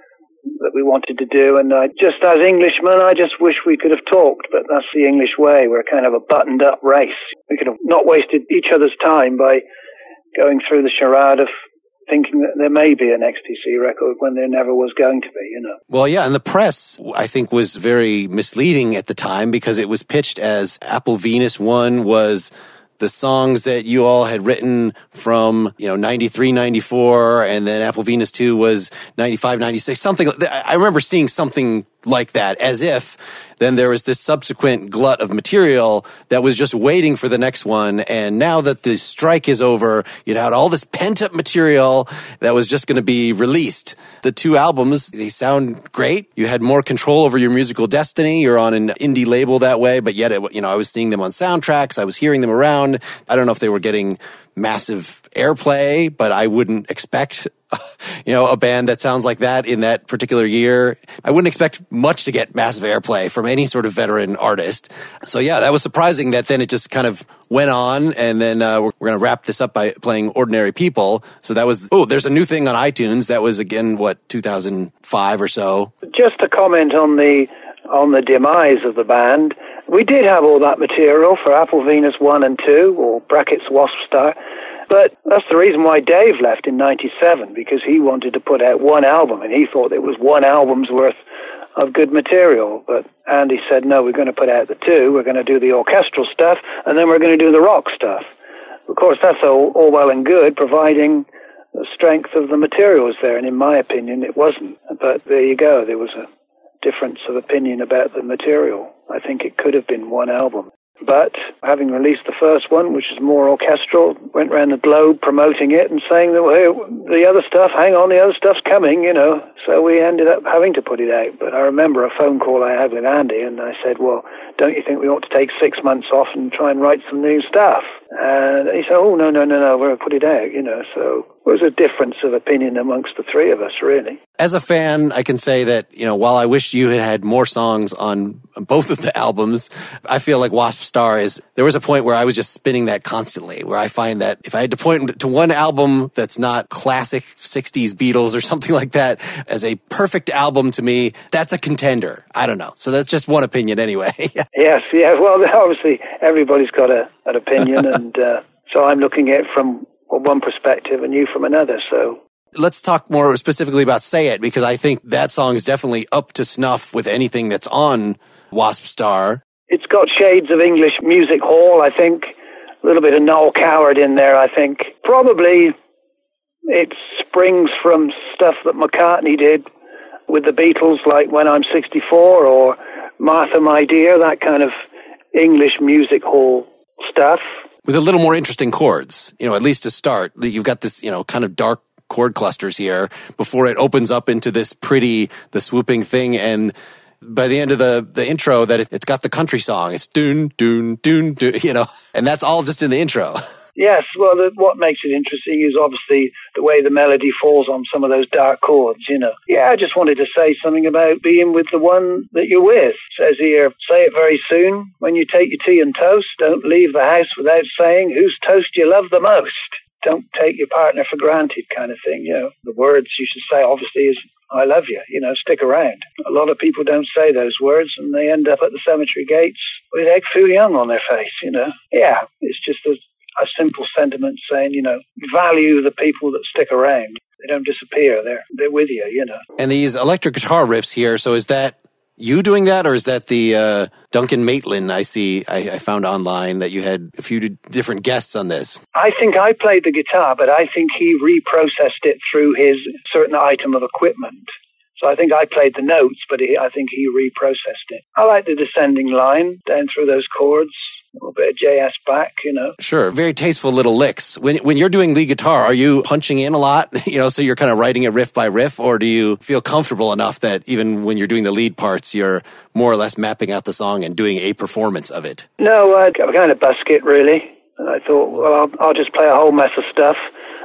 that we wanted to do, and I, just as Englishmen, I just wish we could have talked, but that's the English way. We're kind of a buttoned-up race. We could have not wasted each other's time by going through the charade of thinking that there may be an X T C record when there never was going to be, you know.
Well, yeah, and the press, I think, was very misleading at the time because it was pitched as Apple Venus one was the songs that you all had written from, you know, ninety-three, ninety-four, and then Apple Venus two was ninety-five, ninety-six, something. I remember seeing something like that, as if then there was this subsequent glut of material that was just waiting for the next one. And now that the strike is over, you had all this pent-up material that was just going to be released. The two albums, they sound great. You had more control over your musical destiny. You're on an indie label that way, but yet, it, you know, I was seeing them on soundtracks. I was hearing them around. I don't know if they were getting massive airplay, but I wouldn't expect, you know, a band that sounds like that in that particular year. I wouldn't expect much to get massive airplay from any sort of veteran artist. So yeah, that was surprising that then it just kind of went on, and then uh, we're, we're going to wrap this up by playing Ordinary People. So that was, oh, there's a new thing on iTunes. That was, again, what, two thousand five or so?
Just a comment on the on the demise of the band. We did have all that material for Apple Venus one and two, or brackets Wasp Star, but that's the reason why Dave left in ninety-seven, because he wanted to put out one album, and he thought it was one album's worth of good material. But Andy said, no, we're going to put out the two, we're going to do the orchestral stuff, and then we're going to do the rock stuff. Of course, that's all, all well and good, providing the strength of the material was there, and in my opinion, it wasn't. But there you go, there was a difference of opinion about the material. I think it could have been one album. But having released the first one, which is more orchestral, went around the globe promoting it and saying that, well, the other stuff, hang on, the other stuff's coming, you know. So we ended up having to put it out. But I remember a phone call I had with Andy, and I said, well, don't you think we ought to take six months off and try and write some new stuff? And he said, oh, no, no, no, no, we're going to put it out, you know. So there was a difference of opinion amongst the three of us, really.
As a fan, I can say that, you know, while I wish you had had more songs on both of the albums, I feel like Wasp Star is, there was a point where I was just spinning that constantly, where I find that if I had to point to one album that's not classic sixties Beatles or something like that as a perfect album to me, that's a contender. I don't know. So that's just one opinion anyway.
Yes, yeah. Well, obviously everybody's got a, an opinion, and uh, so I'm looking at it from one perspective and you from another, so.
Let's talk more specifically about Say It, because I think that song is definitely up to snuff with anything that's on Wasp Star.
It's got shades of English music hall, I think. A little bit of Noel Coward in there, I think. Probably it springs from stuff that McCartney did with the Beatles, like When I'm sixty-four or Martha, My Dear, that kind of English music hall stuff.
With a little more interesting chords, you know, at least to start. You've got this, you know, kind of dark chord clusters here before it opens up into this pretty, the swooping thing. And by the end of the, the intro, that it, it's got the country song. It's doon, doon, doon, doon, you know, and that's all just in the intro.
Yes, well, the, what makes it interesting is obviously the way the melody falls on some of those dark chords, you know. Yeah, I just wanted to say something about being with the one that you're with. It says here, say it very soon. When you take your tea and toast, don't leave the house without saying whose toast you love the most. Don't take your partner for granted, kind of thing, you know. The words you should say, obviously, is I love you, you know, stick around. A lot of people don't say those words, and they end up at the cemetery gates with Egg Foo Young on their face, you know. Yeah, it's just a, a simple sentiment saying, you know, value the people that stick around. They don't disappear. They're they're with you, you know.
And these electric guitar riffs here, so is that you doing that, or is that the uh, Duncan Maitland I see, I, I found online that you had a few different guests on this?
I think I played the guitar, but I think he reprocessed it through his certain item of equipment. So I think I played the notes, but he, I think he reprocessed it. I like the descending line down through those chords. A little bit of J S back, you know.
Sure. Very tasteful little licks. When when you're doing lead guitar, are you punching in a lot? You know, so you're kind of writing it riff by riff, or do you feel comfortable enough that even when you're doing the lead parts, you're more or less mapping out the song and doing a performance of it?
No, I kind of busk it, really. And I thought, well, I'll, I'll just play a whole mess of stuff,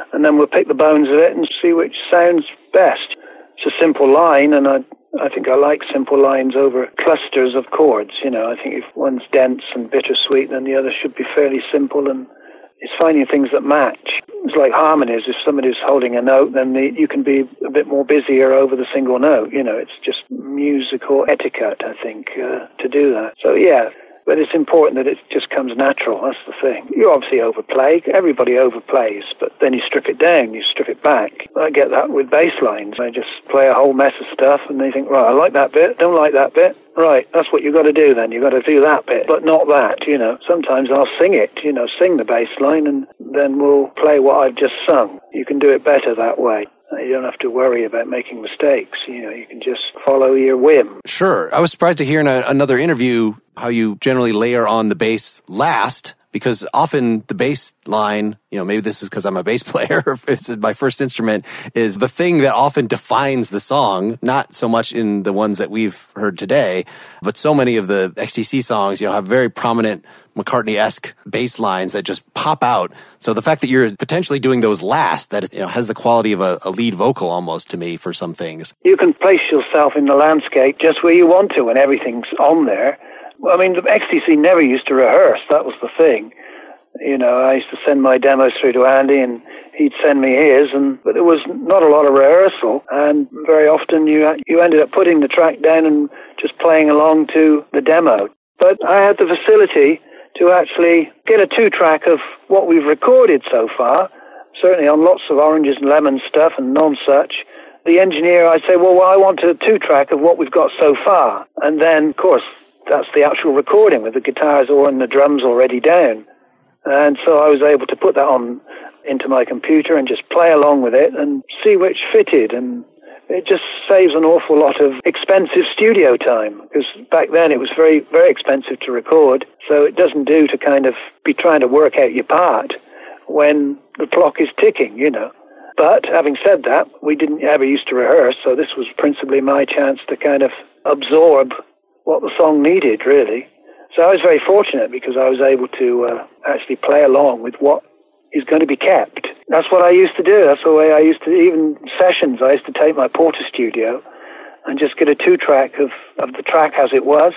and then we'll pick the bones of it and see which sounds best. It's a simple line, and I I think I like simple lines over clusters of chords. You know, I think if one's dense and bittersweet, then the other should be fairly simple, and it's finding things that match. It's like harmonies. If somebody's holding a note, then the, you can be a bit more busier over the single note. You know, it's just musical etiquette, I think, uh, to do that. So, yeah. But it's important that it just comes natural. That's the thing. You obviously overplay. Everybody overplays. But then you strip it down. You strip it back. I get that with bass lines. I just play a whole mess of stuff and they think, right, I like that bit. Don't like that bit. Right, that's what you've got to do then. You've got to do that bit, but not that, you know. Sometimes I'll sing it, you know, sing the bass line and then we'll play what I've just sung. You can do it better that way. You don't have to worry about making mistakes. You know, you can just follow your whim.
Sure. I was surprised to hear in a, another interview how you generally layer on the bass last, because often the bass line, you know, maybe this is because I'm a bass player, it's my first instrument, is the thing that often defines the song, not so much in the ones that we've heard today, but so many of the X T C songs, you know, have very prominent McCartney-esque bass lines that just pop out. So the fact that you're potentially doing those last, that, you know, has the quality of a, a lead vocal almost to me for some things.
You can place yourself in the landscape just where you want to and everything's on there. I mean, the X T C never used to rehearse. That was the thing. You know, I used to send my demos through to Andy and he'd send me his, and but there was not a lot of rehearsal, and very often you you ended up putting the track down and just playing along to the demo. But I had the facility to actually get a two-track of what we've recorded so far, certainly on lots of Oranges and Lemons stuff and non-such. The engineer, I'd say, well, well, I want a two-track of what we've got so far. And then, of course, that's the actual recording with the guitars or and the drums already down. And so I was able to put that on into my computer and just play along with it and see which fitted. And it just saves an awful lot of expensive studio time, because back then it was very, very expensive to record. So it doesn't do to kind of be trying to work out your part when the clock is ticking, you know. But having said that, we didn't ever used to rehearse, so this was principally my chance to kind of absorb what the song needed, really. So I was very fortunate because I was able to uh, actually play along with what is going to be kept. That's what I used to do. That's the way I used to, even sessions, I used to take my Porter Studio and just get a two-track of, of the track as it was.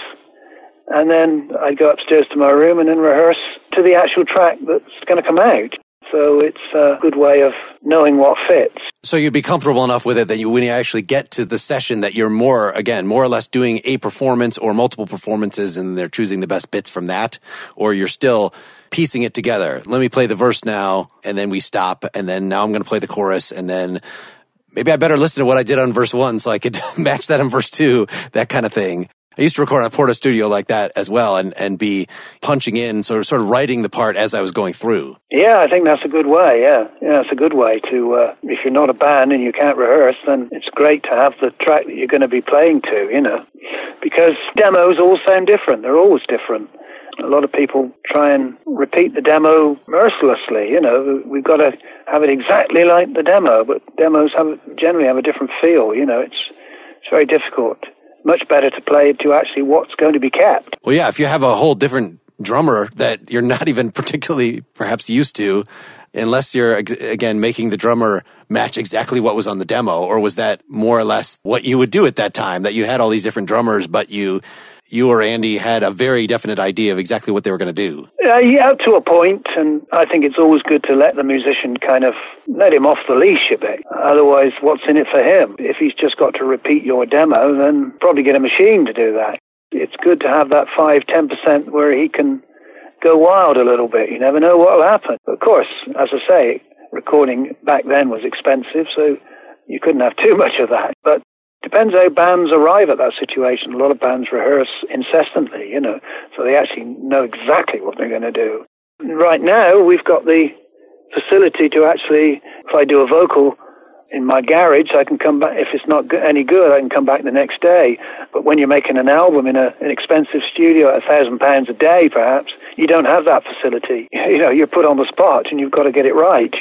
And then I'd go upstairs to my room and then rehearse to the actual track that's going to come out. So it's a good way of knowing what fits.
So you'd be comfortable enough with it that you, when you actually get to the session, that you're more, again, more or less doing a performance or multiple performances and they're choosing the best bits from that, or you're still piecing it together. Let me play the verse now, and then we stop, and then now I'm going to play the chorus, and then maybe I better listen to what I did on verse one so I could match that on verse two, that kind of thing. I used to record on a Porta Studio like that as well, and, and be punching in, sort of, sort of writing the part as I was going through.
Yeah, I think that's a good way, yeah. Yeah, it's a good way to, uh, if you're not a band and you can't rehearse, then it's great to have the track that you're going to be playing to, you know. Because demos all sound different. They're always different. A lot of people try and repeat the demo mercilessly, you know. We've got to have it exactly like the demo, but demos have generally have a different feel, you know. It's it's very difficult. Much better to play to actually what's going to be kept.
Well, yeah, if you have a whole different drummer that you're not even particularly perhaps used to, unless you're, again, making the drummer match exactly what was on the demo, or was that more or less what you would do at that time, that you had all these different drummers, but you you or Andy had a very definite idea of exactly what they were going to do?
Uh, yeah, to a point, and I think it's always good to let the musician kind of let him off the leash a bit. Otherwise, what's in it for him? If he's just got to repeat your demo, then probably get a machine to do that. It's good to have that five, ten percent where he can go wild a little bit. You never know what will happen. Of course, as I say, recording back then was expensive, so you couldn't have too much of that. But depends how bands arrive at that situation. A lot of bands rehearse incessantly, you know, so they actually know exactly what they're going to do. Right now, we've got the facility to actually, if I do a vocal in my garage, I can come back. If it's not any good, I can come back the next day. But when you're making an album in a, an expensive studio at a thousand pounds a day, perhaps, you don't have that facility. You know, you're put on the spot and you've got to get it right.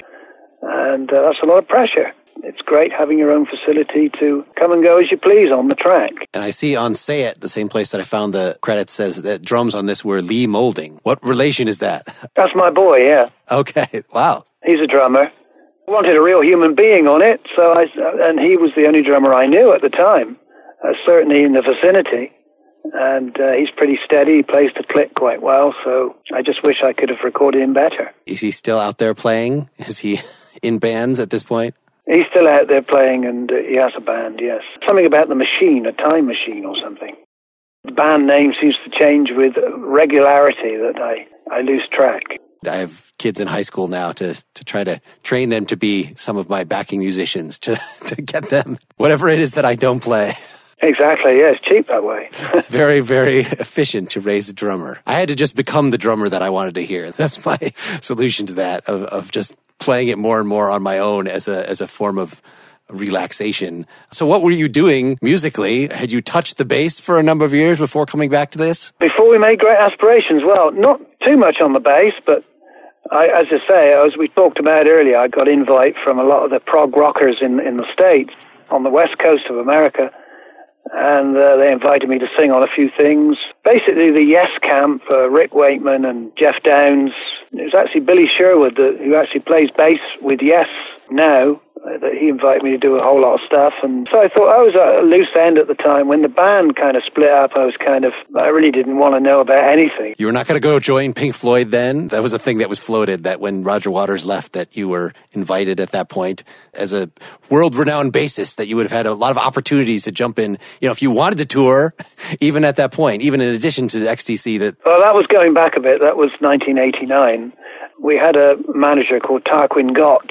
And uh, that's a lot of pressure. It's great having your own facility to come and go as you please on the track.
And I see on Say It, the same place that I found the credit, says that drums on this were Lee Moulding. What relation is that?
That's my boy, yeah.
Okay, wow.
He's a drummer. I wanted a real human being on it, so I, and he was the only drummer I knew at the time, uh, certainly in the vicinity. And uh, he's pretty steady, he plays the click quite well, so I just wish I could have recorded him better.
Is he still out there playing? Is he in bands at this point?
He's still out there playing, and uh, he has a band, yes. Something about the machine, a time machine or something. The band name seems to change with regularity that I, I lose track.
I have kids in high school now to, to try to train them to be some of my backing musicians, to, to get them whatever it is that I don't play.
Exactly, yeah, it's cheap that way.
It's very, very efficient to raise a drummer. I had to just become the drummer that I wanted to hear. That's my solution to that, of, of just playing it more and more on my own as a as a form of relaxation. So what were you doing musically? Had you touched the bass for a number of years before coming back to this?
Before we made Great Aspirations, well, not too much on the bass, but I, as I say, as we talked about earlier, I got invite from a lot of the prog rockers in, in the States, on the west coast of America, and uh, they invited me to sing on a few things. Basically, the Yes Camp, uh, Rick Wakeman and Jeff Downs. It was actually Billy Sherwood, that, who actually plays bass with Yes now, uh, that he invited me to do a whole lot of stuff. And so I thought I was at a loose end at the time. When the band kind of split up, I was kind of, I really didn't want to know about anything.
You were not going to go join Pink Floyd then? That was a thing that was floated, that when Roger Waters left, that you were invited at that point as a world-renowned bassist, that you would have had a lot of opportunities to jump in, you know, if you wanted to tour, even at that point, even in addition to X T C. That
Well, that was going back a bit. That was nineteen eighty-nine. We had a manager called Tarquin Gotch,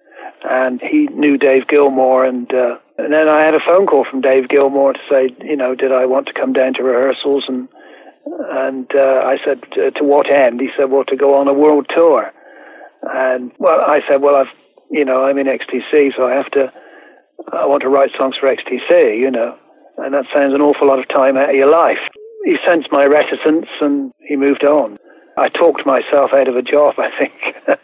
and he knew Dave Gilmour, and uh, and then I had a phone call from Dave Gilmour to say, you know, did I want to come down to rehearsals, and and uh, I said, to, to what end? He said, well, to go on a world tour. And well, I said, well, I've, you know, I'm in X T C, so I have to, I want to write songs for X T C, you know, and that sounds an awful lot of time out of your life. He sensed my reticence, and he moved on. I talked myself out of a job, I think.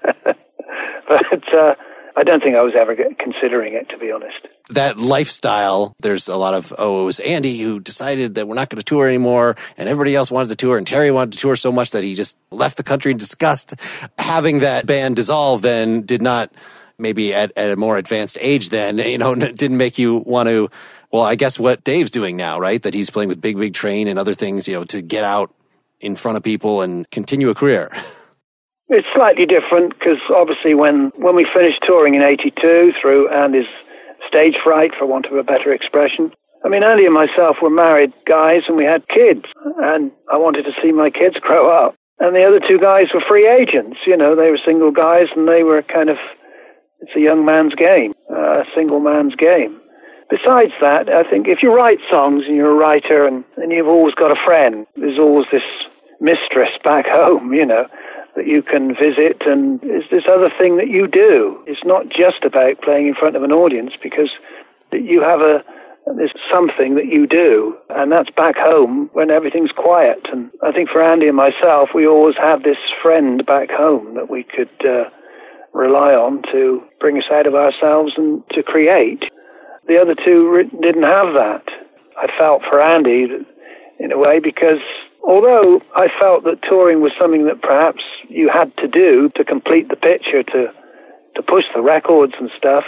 But uh, I don't think I was ever considering it, to be honest.
That lifestyle, there's a lot of, oh, it was Andy who decided that we're not going to tour anymore, and everybody else wanted to tour, and Terry wanted to tour so much that he just left the country in disgust. Having that band dissolve then did not, maybe at, at a more advanced age then, you know, didn't make you want to, well, I guess what Dave's doing now, right? That he's playing with Big Big Train and other things, you know, to get out in front of people and continue a career.
It's slightly different because obviously when, when we finished touring in eighty-two through Andy's stage fright, for want of a better expression, I mean, Andy and myself were married guys and we had kids, and I wanted to see my kids grow up. And the other two guys were free agents, you know, they were single guys, and they were kind of, it's a young man's game, a single man's game. Besides that, I think if you write songs and you're a writer and, and you've always got a friend, there's always this mistress back home, you know, that you can visit, and it's this other thing that you do. It's not just about playing in front of an audience, because you have a, there's something that you do, and that's back home when everything's quiet. And I think for Andy and myself, we always have this friend back home that we could uh, rely on to bring us out of ourselves and to create. The other two re- didn't have that. I felt for Andy in a way, because although I felt that touring was something that perhaps you had to do to complete the picture, to to push the records and stuff,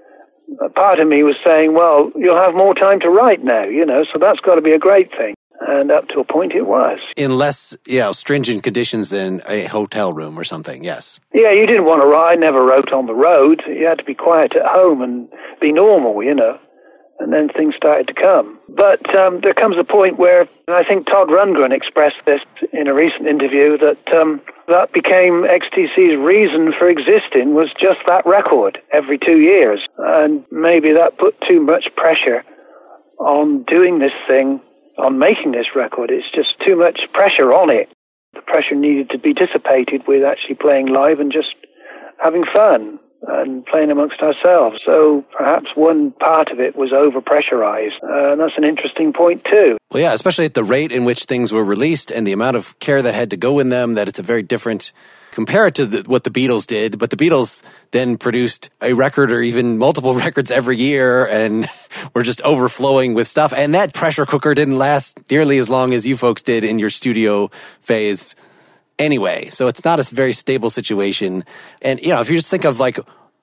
a part of me was saying, well, you'll have more time to write now, you know, so that's got to be a great thing. And up to a point it was.
In less, you know, stringent conditions than a hotel room or something, yes.
Yeah, you didn't want to write, never wrote on the road. You had to be quiet at home and be normal, you know. And then things started to come. But um, there comes a point where, and I think Todd Rundgren expressed this in a recent interview, that um, that became X T C's reason for existing, was just that record every two years. And maybe that put too much pressure on doing this thing, on making this record. It's just too much pressure on it. The pressure needed to be dissipated with actually playing live and just having fun and playing amongst ourselves. So perhaps one part of it was over-pressurized. Uh, and that's an interesting point too.
Well, yeah, especially at the rate in which things were released and the amount of care that had to go in them, that it's a very different, compare it to the, what the Beatles did. But the Beatles then produced a record or even multiple records every year and were just overflowing with stuff. And that pressure cooker didn't last nearly as long as you folks did in your studio phase anyway. So it's not a very stable situation. And, you know, if you just think of like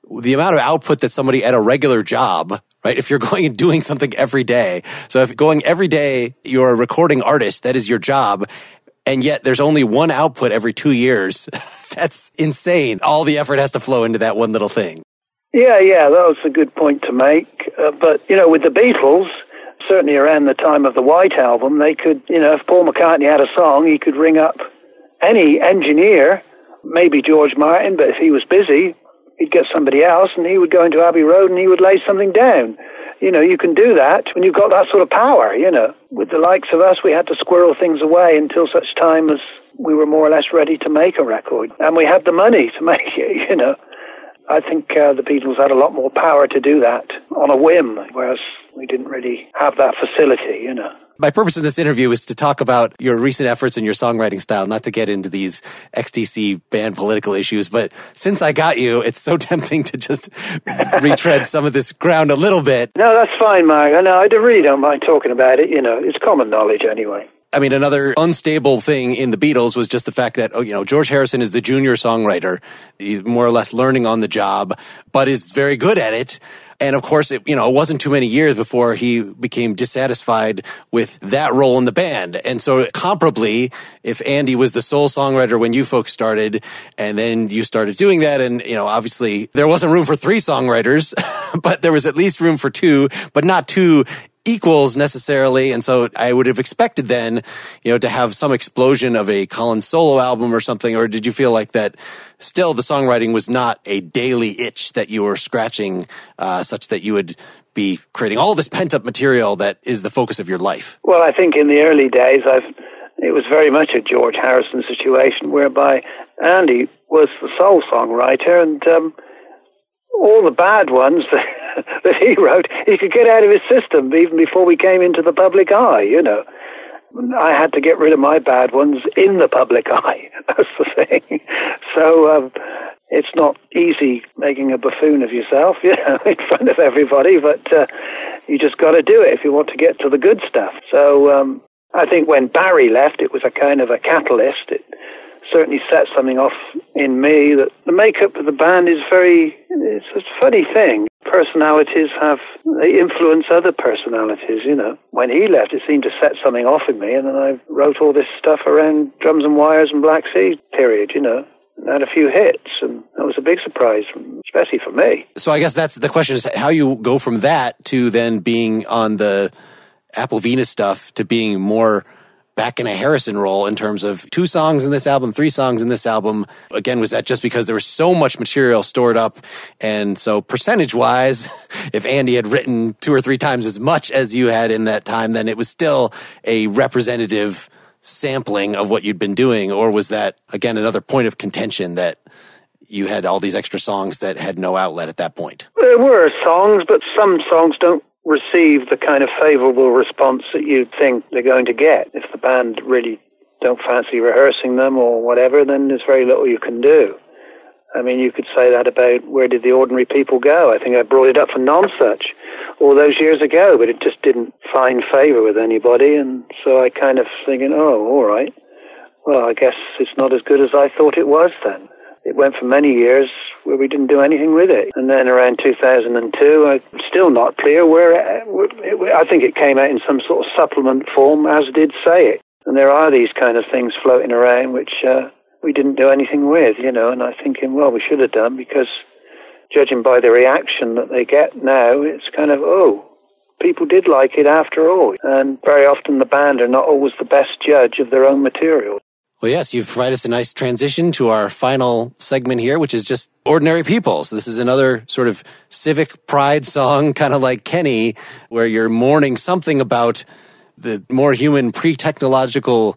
the amount of output that somebody at a regular job, right? If you're going and doing something every day. So if going every day, you're a recording artist, that is your job. And yet there's only one output every two years. That's insane. All the effort has to flow into that one little thing.
Yeah, yeah, that was a good point to make. Uh, but, you know, with the Beatles, certainly around the time of the White Album, they could, you know, if Paul McCartney had a song, he could ring up any engineer, maybe George Martin, but if he was busy, he'd get somebody else and he would go into Abbey Road and he would lay something down. You know, you can do that when you've got that sort of power, you know. With the likes of us, we had to squirrel things away until such time as we were more or less ready to make a record. And we had the money to make it, you know. I think uh, the Beatles had a lot more power to do that on a whim, whereas we didn't really have that facility, you know.
My purpose in this interview is to talk about your recent efforts and your songwriting style, not to get into these X T C band political issues. But since I got you, it's so tempting to just retread some of this ground a little bit.
No, that's fine, Mark. No, I really don't mind talking about it. You know, it's common knowledge anyway.
I mean, another unstable thing in the Beatles was just the fact that, oh, you know, George Harrison is the junior songwriter, he's more or less learning on the job, but is very good at it. And of course, it, you know, it wasn't too many years before he became dissatisfied with that role in the band. And so comparably, if Andy was the sole songwriter when you folks started, and then you started doing that, and, you know, obviously there wasn't room for three songwriters, but there was at least room for two, but not two equals necessarily. And so I would have expected then, you know, to have some explosion of a Colin solo album or something. Or did you feel like that still the songwriting was not a daily itch that you were scratching, uh, such that you would be creating all this pent up material that is the focus of your life?
Well, I think in the early days, I've, it was very much a George Harrison situation whereby Andy was the sole songwriter, and um, all the bad ones that, that he wrote, he could get out of his system even before we came into the public eye, you know. I had to get rid of my bad ones in the public eye. That's the thing. So um, it's not easy making a buffoon of yourself, you know, in front of everybody, but uh, you just got to do it if you want to get to the good stuff. So um, I think when Barry left, it was a kind of a catalyst. It certainly set something off in me that the makeup of the band is very, it's a funny thing. Personalities have, they influence other personalities, you know. When he left, it seemed to set something off in me, and then I wrote all this stuff around Drums and Wires and Black Sea period, you know, and had a few hits, and that was a big surprise, especially for me.
So I guess that's the question, is how you go from that to then being on the Apple Venus stuff to being more back in a Harrison role in terms of two songs in this album, three songs in this album. Again, was that just because there was so much material stored up? And so percentage-wise, if Andy had written two or three times as much as you had in that time, then it was still a representative sampling of what you'd been doing? Or was that, again, another point of contention that you had all these extra songs that had no outlet at that point?
There were songs, but some songs don't receive the kind of favourable response that you'd think they're going to get. If the band really don't fancy rehearsing them or whatever, then there's very little you can do. I mean, you could say that about Where Did the Ordinary People Go? I think I brought it up for Nonsuch all those years ago, but it just didn't find favour with anybody, and so I kind of thinking, oh, all right, well, I guess it's not as good as I thought it was then. It went for many years where we didn't do anything with it. And then around two thousand two, I'm still not clear where it, it, I think it came out in some sort of supplement form, as did Say It. And there are these kind of things floating around which uh, we didn't do anything with, you know, and I'm thinking, well, we should have done, because judging by the reaction that they get now, it's kind of, oh, people did like it after all. And very often the band are not always the best judge of their own material.
Well, yes, you've provided us a nice transition to our final segment here, which is just Ordinary People. So this is another sort of civic pride song, kind of like Kenny, where you're mourning something about the more human pre-technological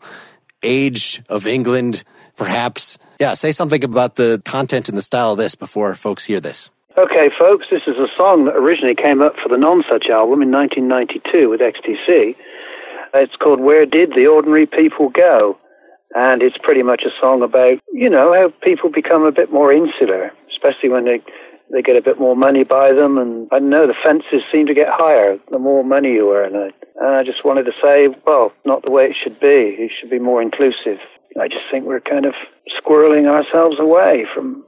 age of England, perhaps. Yeah, say something about the content and the style of this before folks hear this.
Okay, folks, this is a song that originally came up for the Nonsuch album in nineteen ninety-two with X T C. It's called Where Did the Ordinary People Go? And it's pretty much a song about, you know, how people become a bit more insular, especially when they they get a bit more money by them. And I don't know, the fences seem to get higher the more money you earn. And I just wanted to say, well, not the way it should be. It should be more inclusive. I just think we're kind of squirreling ourselves away from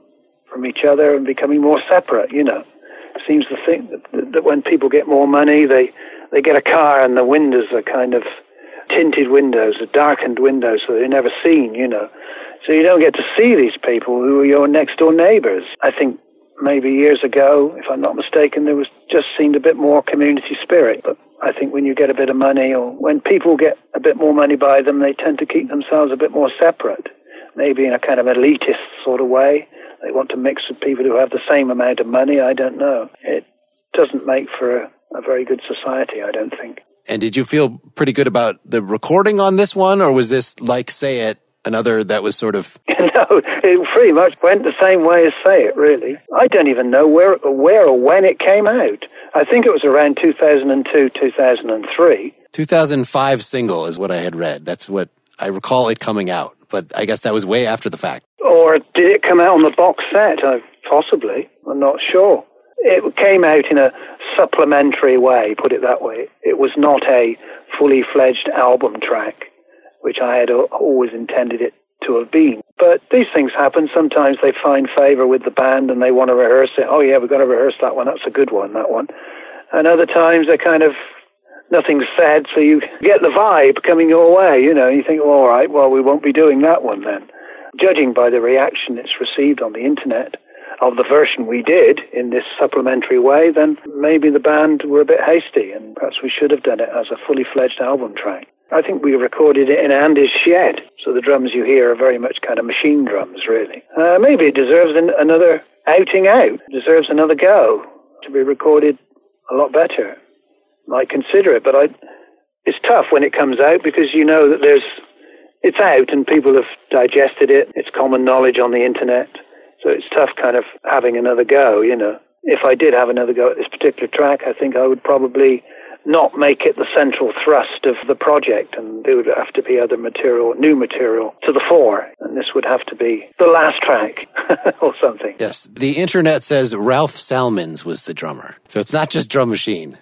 from each other and becoming more separate, you know. Seems to think that, that when people get more money, they, they get a car and the windows are kind of tinted windows, darkened windows, so they're never seen, you know. So you don't get to see these people who are your next-door neighbors. I think maybe years ago, if I'm not mistaken, there was just seemed a bit more community spirit. But I think when you get a bit of money, or when people get a bit more money by them, they tend to keep themselves a bit more separate, maybe in a kind of elitist sort of way. They want to mix with people who have the same amount of money. I don't know. It doesn't make for a, a very good society, I don't think.
And did you feel pretty good about the recording on this one, or was this, like Say It, another that was sort of...
No, it pretty much went the same way as Say It, really. I don't even know where, where or when it came out. I think it was around two thousand two, two thousand three.
two thousand five single is what I had read. That's what I recall it coming out. But I guess that was way after the fact.
Or did it come out on the box set? Uh, possibly. I'm not sure. It came out in a supplementary way, put it that way. It was not a fully fledged album track, which I had always intended it to have been. But these things happen. Sometimes they find favor with the band and they want to rehearse it. Oh yeah, we've got to rehearse that one. That's a good one, that one. And other times they kind of, nothing's said, so you get the vibe coming your way, you know. You think, well, all right, well, we won't be doing that one then. Judging by the reaction it's received on the internet of the version we did in this supplementary way, then maybe the band were a bit hasty and perhaps we should have done it as a fully fledged album track. I think we recorded it in Andy's shed, so the drums you hear are very much kind of machine drums, really. Uh, maybe it deserves an, another outing out, it deserves another go to be recorded a lot better. Might consider it, but I, it's tough when it comes out because you know that there's, it's out and people have digested it. It's common knowledge on the internet, so it's tough kind of having another go, you know. If I did have another go at this particular track, I think I would probably not make it the central thrust of the project, and there would have to be other material, new material to the fore, and this would have to be the last track or something.
Yes, the internet says Ralph Salmons was the drummer, so it's not just Drum Machine.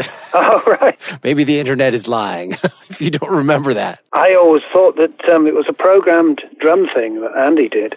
Oh, right.
Maybe the internet is lying, if you don't remember that.
I always thought that um, it was a programmed drum thing that Andy did.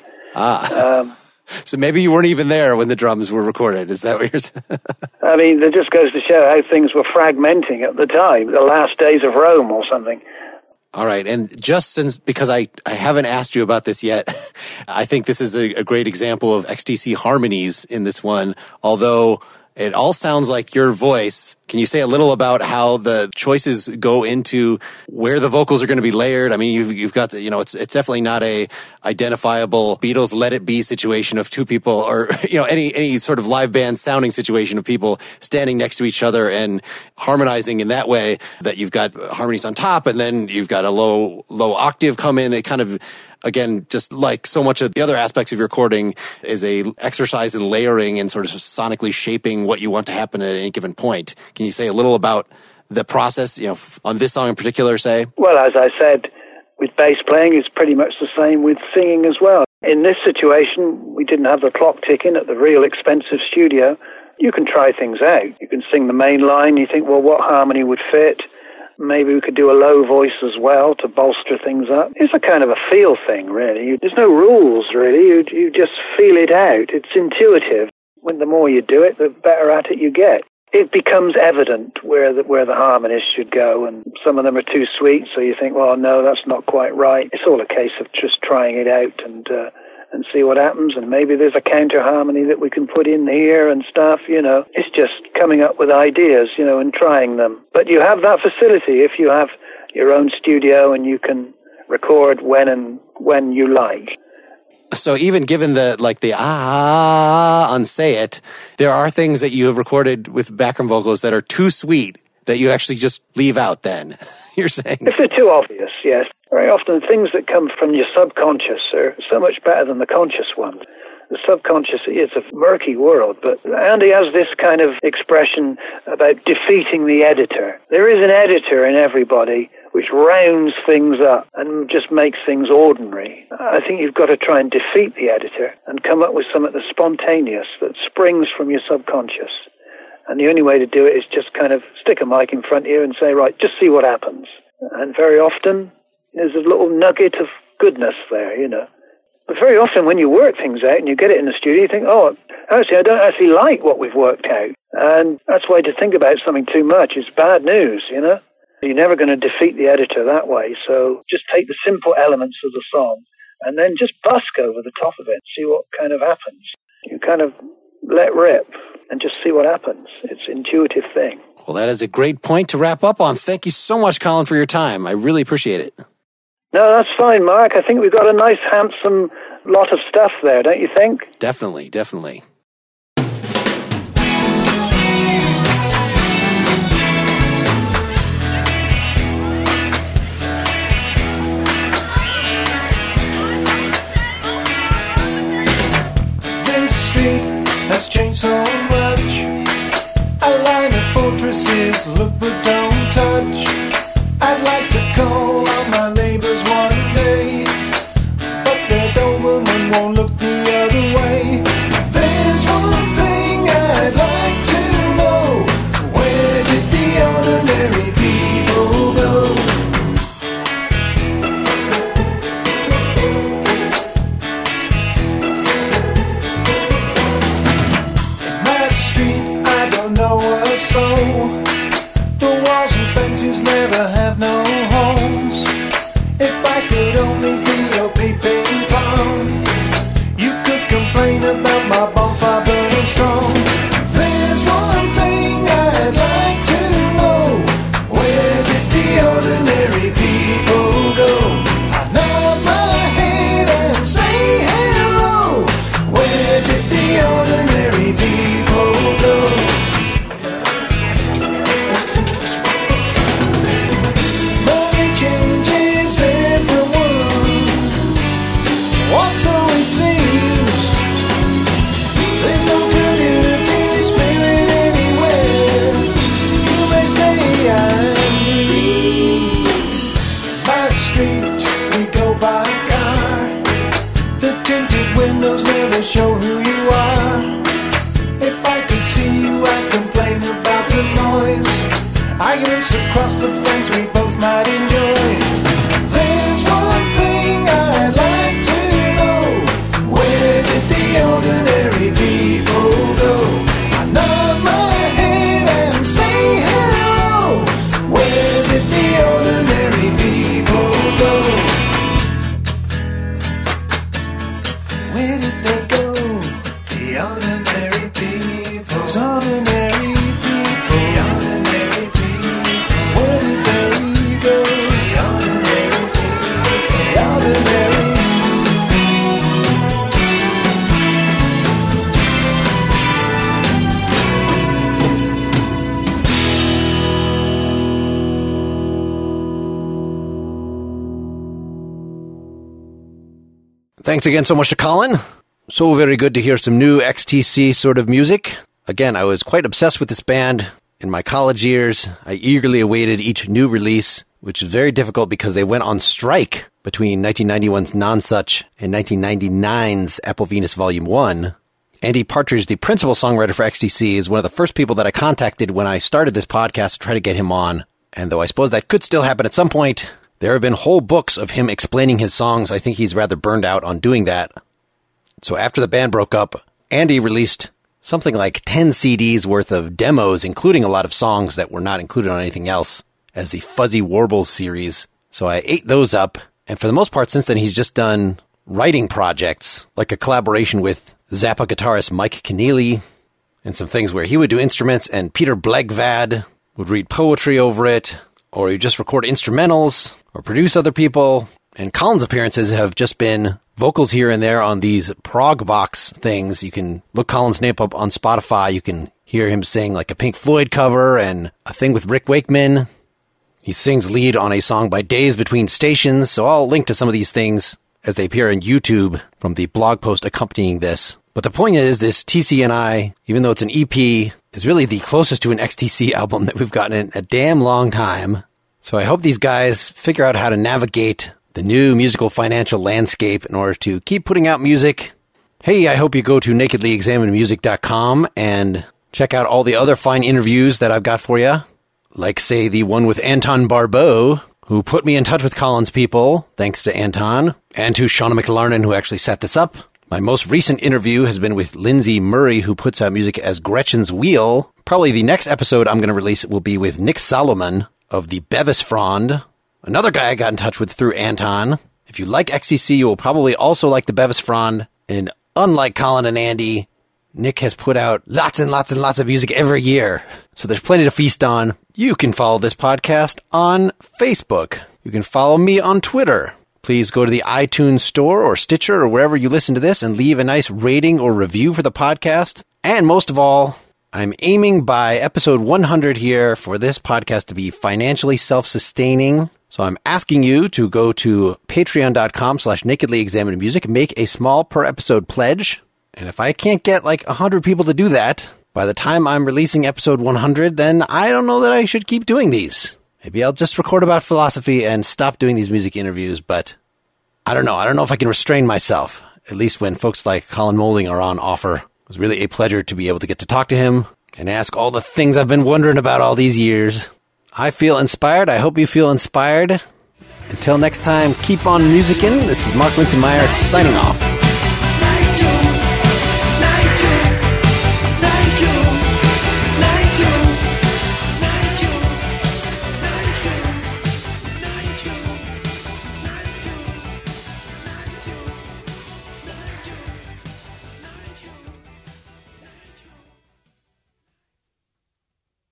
Ah. Um, So maybe you weren't even there when the drums were recorded. Is that what you're saying?
I mean, it just goes to show how things were fragmenting at the time, the last days of Rome or something.
All right. And just since, because I, I haven't asked you about this yet, I think this is a, a great example of X T C harmonies in this one, although it all sounds like your voice. Can you say a little about how the choices go into where the vocals are going to be layered? I mean, you've, you've got the, you know, it's, it's definitely not a identifiable Beatles Let It Be situation of two people, or, you know, any, any sort of live band sounding situation of people standing next to each other and harmonizing in that way, that you've got harmonies on top and then you've got a low, low octave come in. They kind of, again, just like so much of the other aspects of your recording is a exercise in layering and sort of sonically shaping what you want to happen at any given point. Can you say a little about the process, you know, on this song in particular, say?
Well, as I said, with bass playing, it's pretty much the same with singing as well. In this situation, we didn't have the clock ticking at the real expensive studio. You can try things out. You can sing the main line. You think, well, what harmony would fit? Maybe we could do a low voice as well to bolster things up. It's a kind of a feel thing, really. You, there's no rules, really. You, you just feel it out. It's intuitive. When the more you do it, the better at it you get. It becomes evident where the, where the harmonies should go, and some of them are too sweet, so you think, well, no, that's not quite right. It's all a case of just trying it out and uh, and see what happens, and maybe there's a counter harmony that we can put in here and stuff, you know. It's just coming up with ideas, you know, and trying them. But you have that facility if you have your own studio and you can record when and when you like.
So even given the, like the ah on Say It, there are things that you have recorded with background vocals that are too sweet that you actually just leave out then, you're saying?
If they're too obvious, yes. Very often things that come from your subconscious are so much better than the conscious ones. The subconscious is a murky world, but Andy has this kind of expression about defeating the editor. There is an editor in everybody which rounds things up and just makes things ordinary. I think you've got to try and defeat the editor and come up with something that's spontaneous, that springs from your subconscious. And the only way to do it is just kind of stick a mic in front of you and say, right, just see what happens. And very often there's a little nugget of goodness there, you know. But very often when you work things out and you get it in the studio, you think, oh, actually, I don't actually like what we've worked out. And that's why to think about something too much is bad news, you know? You're never going to defeat the editor that way. So just take the simple elements of the song and then just busk over the top of it, see what kind of happens. You kind of let rip and just see what happens. It's an intuitive thing.
Well, that is a great point to wrap up on. Thank you so much, Colin, for your time. I really appreciate it.
No, that's fine, Mark. I think we've got a nice, handsome lot of stuff there, don't you think?
Definitely, definitely.
Has changed so much. A line of fortresses, look but don't touch. I'd like to call on my neighbors one day, but their Doberman won't look the other way. There's one thing I'd like to know: where did the ordinary people go? So, the walls and fences never have no holes. If I could only be your peeping Tom, you could complain about my bonfire burning strong. There's one thing I'd like to know: where did the ordinary people go? I nod my head and say hello. Where did the ordinary people go? Show who you are. If I could see you, I'd complain about the noise. Arguments across the fence we both might enjoy. There's one thing I'd like to know: where did the ordinary people go? I nod my head and say hello. Where did the ordinary people go? Where did they go? The ordinary people. Those ordinary people. The ordinary people. Where did they go? The ordinary people. The ordinary.
Thanks again so much to Colin. So very good to hear some new X T C sort of music. Again, I was quite obsessed with this band in my college years. I eagerly awaited each new release, which is very difficult because they went on strike between nineteen ninety-one's Nonsuch and nineteen ninety-nine's Apple Venus Volume one. Andy Partridge, the principal songwriter for X T C, is one of the first people that I contacted when I started this podcast to try to get him on. And though I suppose that could still happen at some point, there have been whole books of him explaining his songs. I think he's rather burned out on doing that. So after the band broke up, Andy released something like ten C Ds worth of demos, including a lot of songs that were not included on anything else, as the Fuzzy Warbles series. So I ate those up, and for the most part since then he's just done writing projects, like a collaboration with Zappa guitarist Mike Keneally, and some things where he would do instruments and Peter Blegvad would read poetry over it, or he'd just record instrumentals, or produce other people. And Colin's appearances have just been vocals here and there on these prog box things. You can look Colin's name up on Spotify. You can hear him sing like a Pink Floyd cover and a thing with Rick Wakeman. He sings lead on a song by Days Between Stations. So I'll link to some of these things as they appear on YouTube from the blog post accompanying this. But the point is, this T C N I, even though it's an E P, is really the closest to an X T C album that we've gotten in a damn long time. So I hope these guys figure out how to navigate the new musical financial landscape in order to keep putting out music. Hey, I hope you go to nakedly examine music dot com and check out all the other fine interviews that I've got for you. Like, say, the one with Anton Barbeau, who put me in touch with Colin's people, thanks to Anton, and to Shauna McLarnon, who actually set this up. My most recent interview has been with Lindsay Murray, who puts out music as Gretchen's Wheel. Probably the next episode I'm going to release will be with Nick Solomon of the Bevis Frond, another guy I got in touch with through Anton. If you like X T C, you will probably also like the Bevis Frond. And unlike Colin and Andy, Nick has put out lots and lots and lots of music every year. So there's plenty to feast on. You can follow this podcast on Facebook. You can follow me on Twitter. Please go to the iTunes store or Stitcher or wherever you listen to this and leave a nice rating or review for the podcast. And most of all, I'm aiming by episode one hundred here for this podcast to be financially self-sustaining. So I'm asking you to go to patreon.com slash nakedly examine music, make a small per episode pledge. And if I can't get like one hundred people to do that by the time I'm releasing episode one hundred, then I don't know that I should keep doing these. Maybe I'll just record about philosophy and stop doing these music interviews, but I don't know. I don't know if I can restrain myself, at least when folks like Colin Moulding are on offer. It was really a pleasure to be able to get to talk to him and ask all the things I've been wondering about all these years. I feel inspired. I hope you feel inspired. Until next time, keep on musicking. This is Mark Linton Meyer signing off.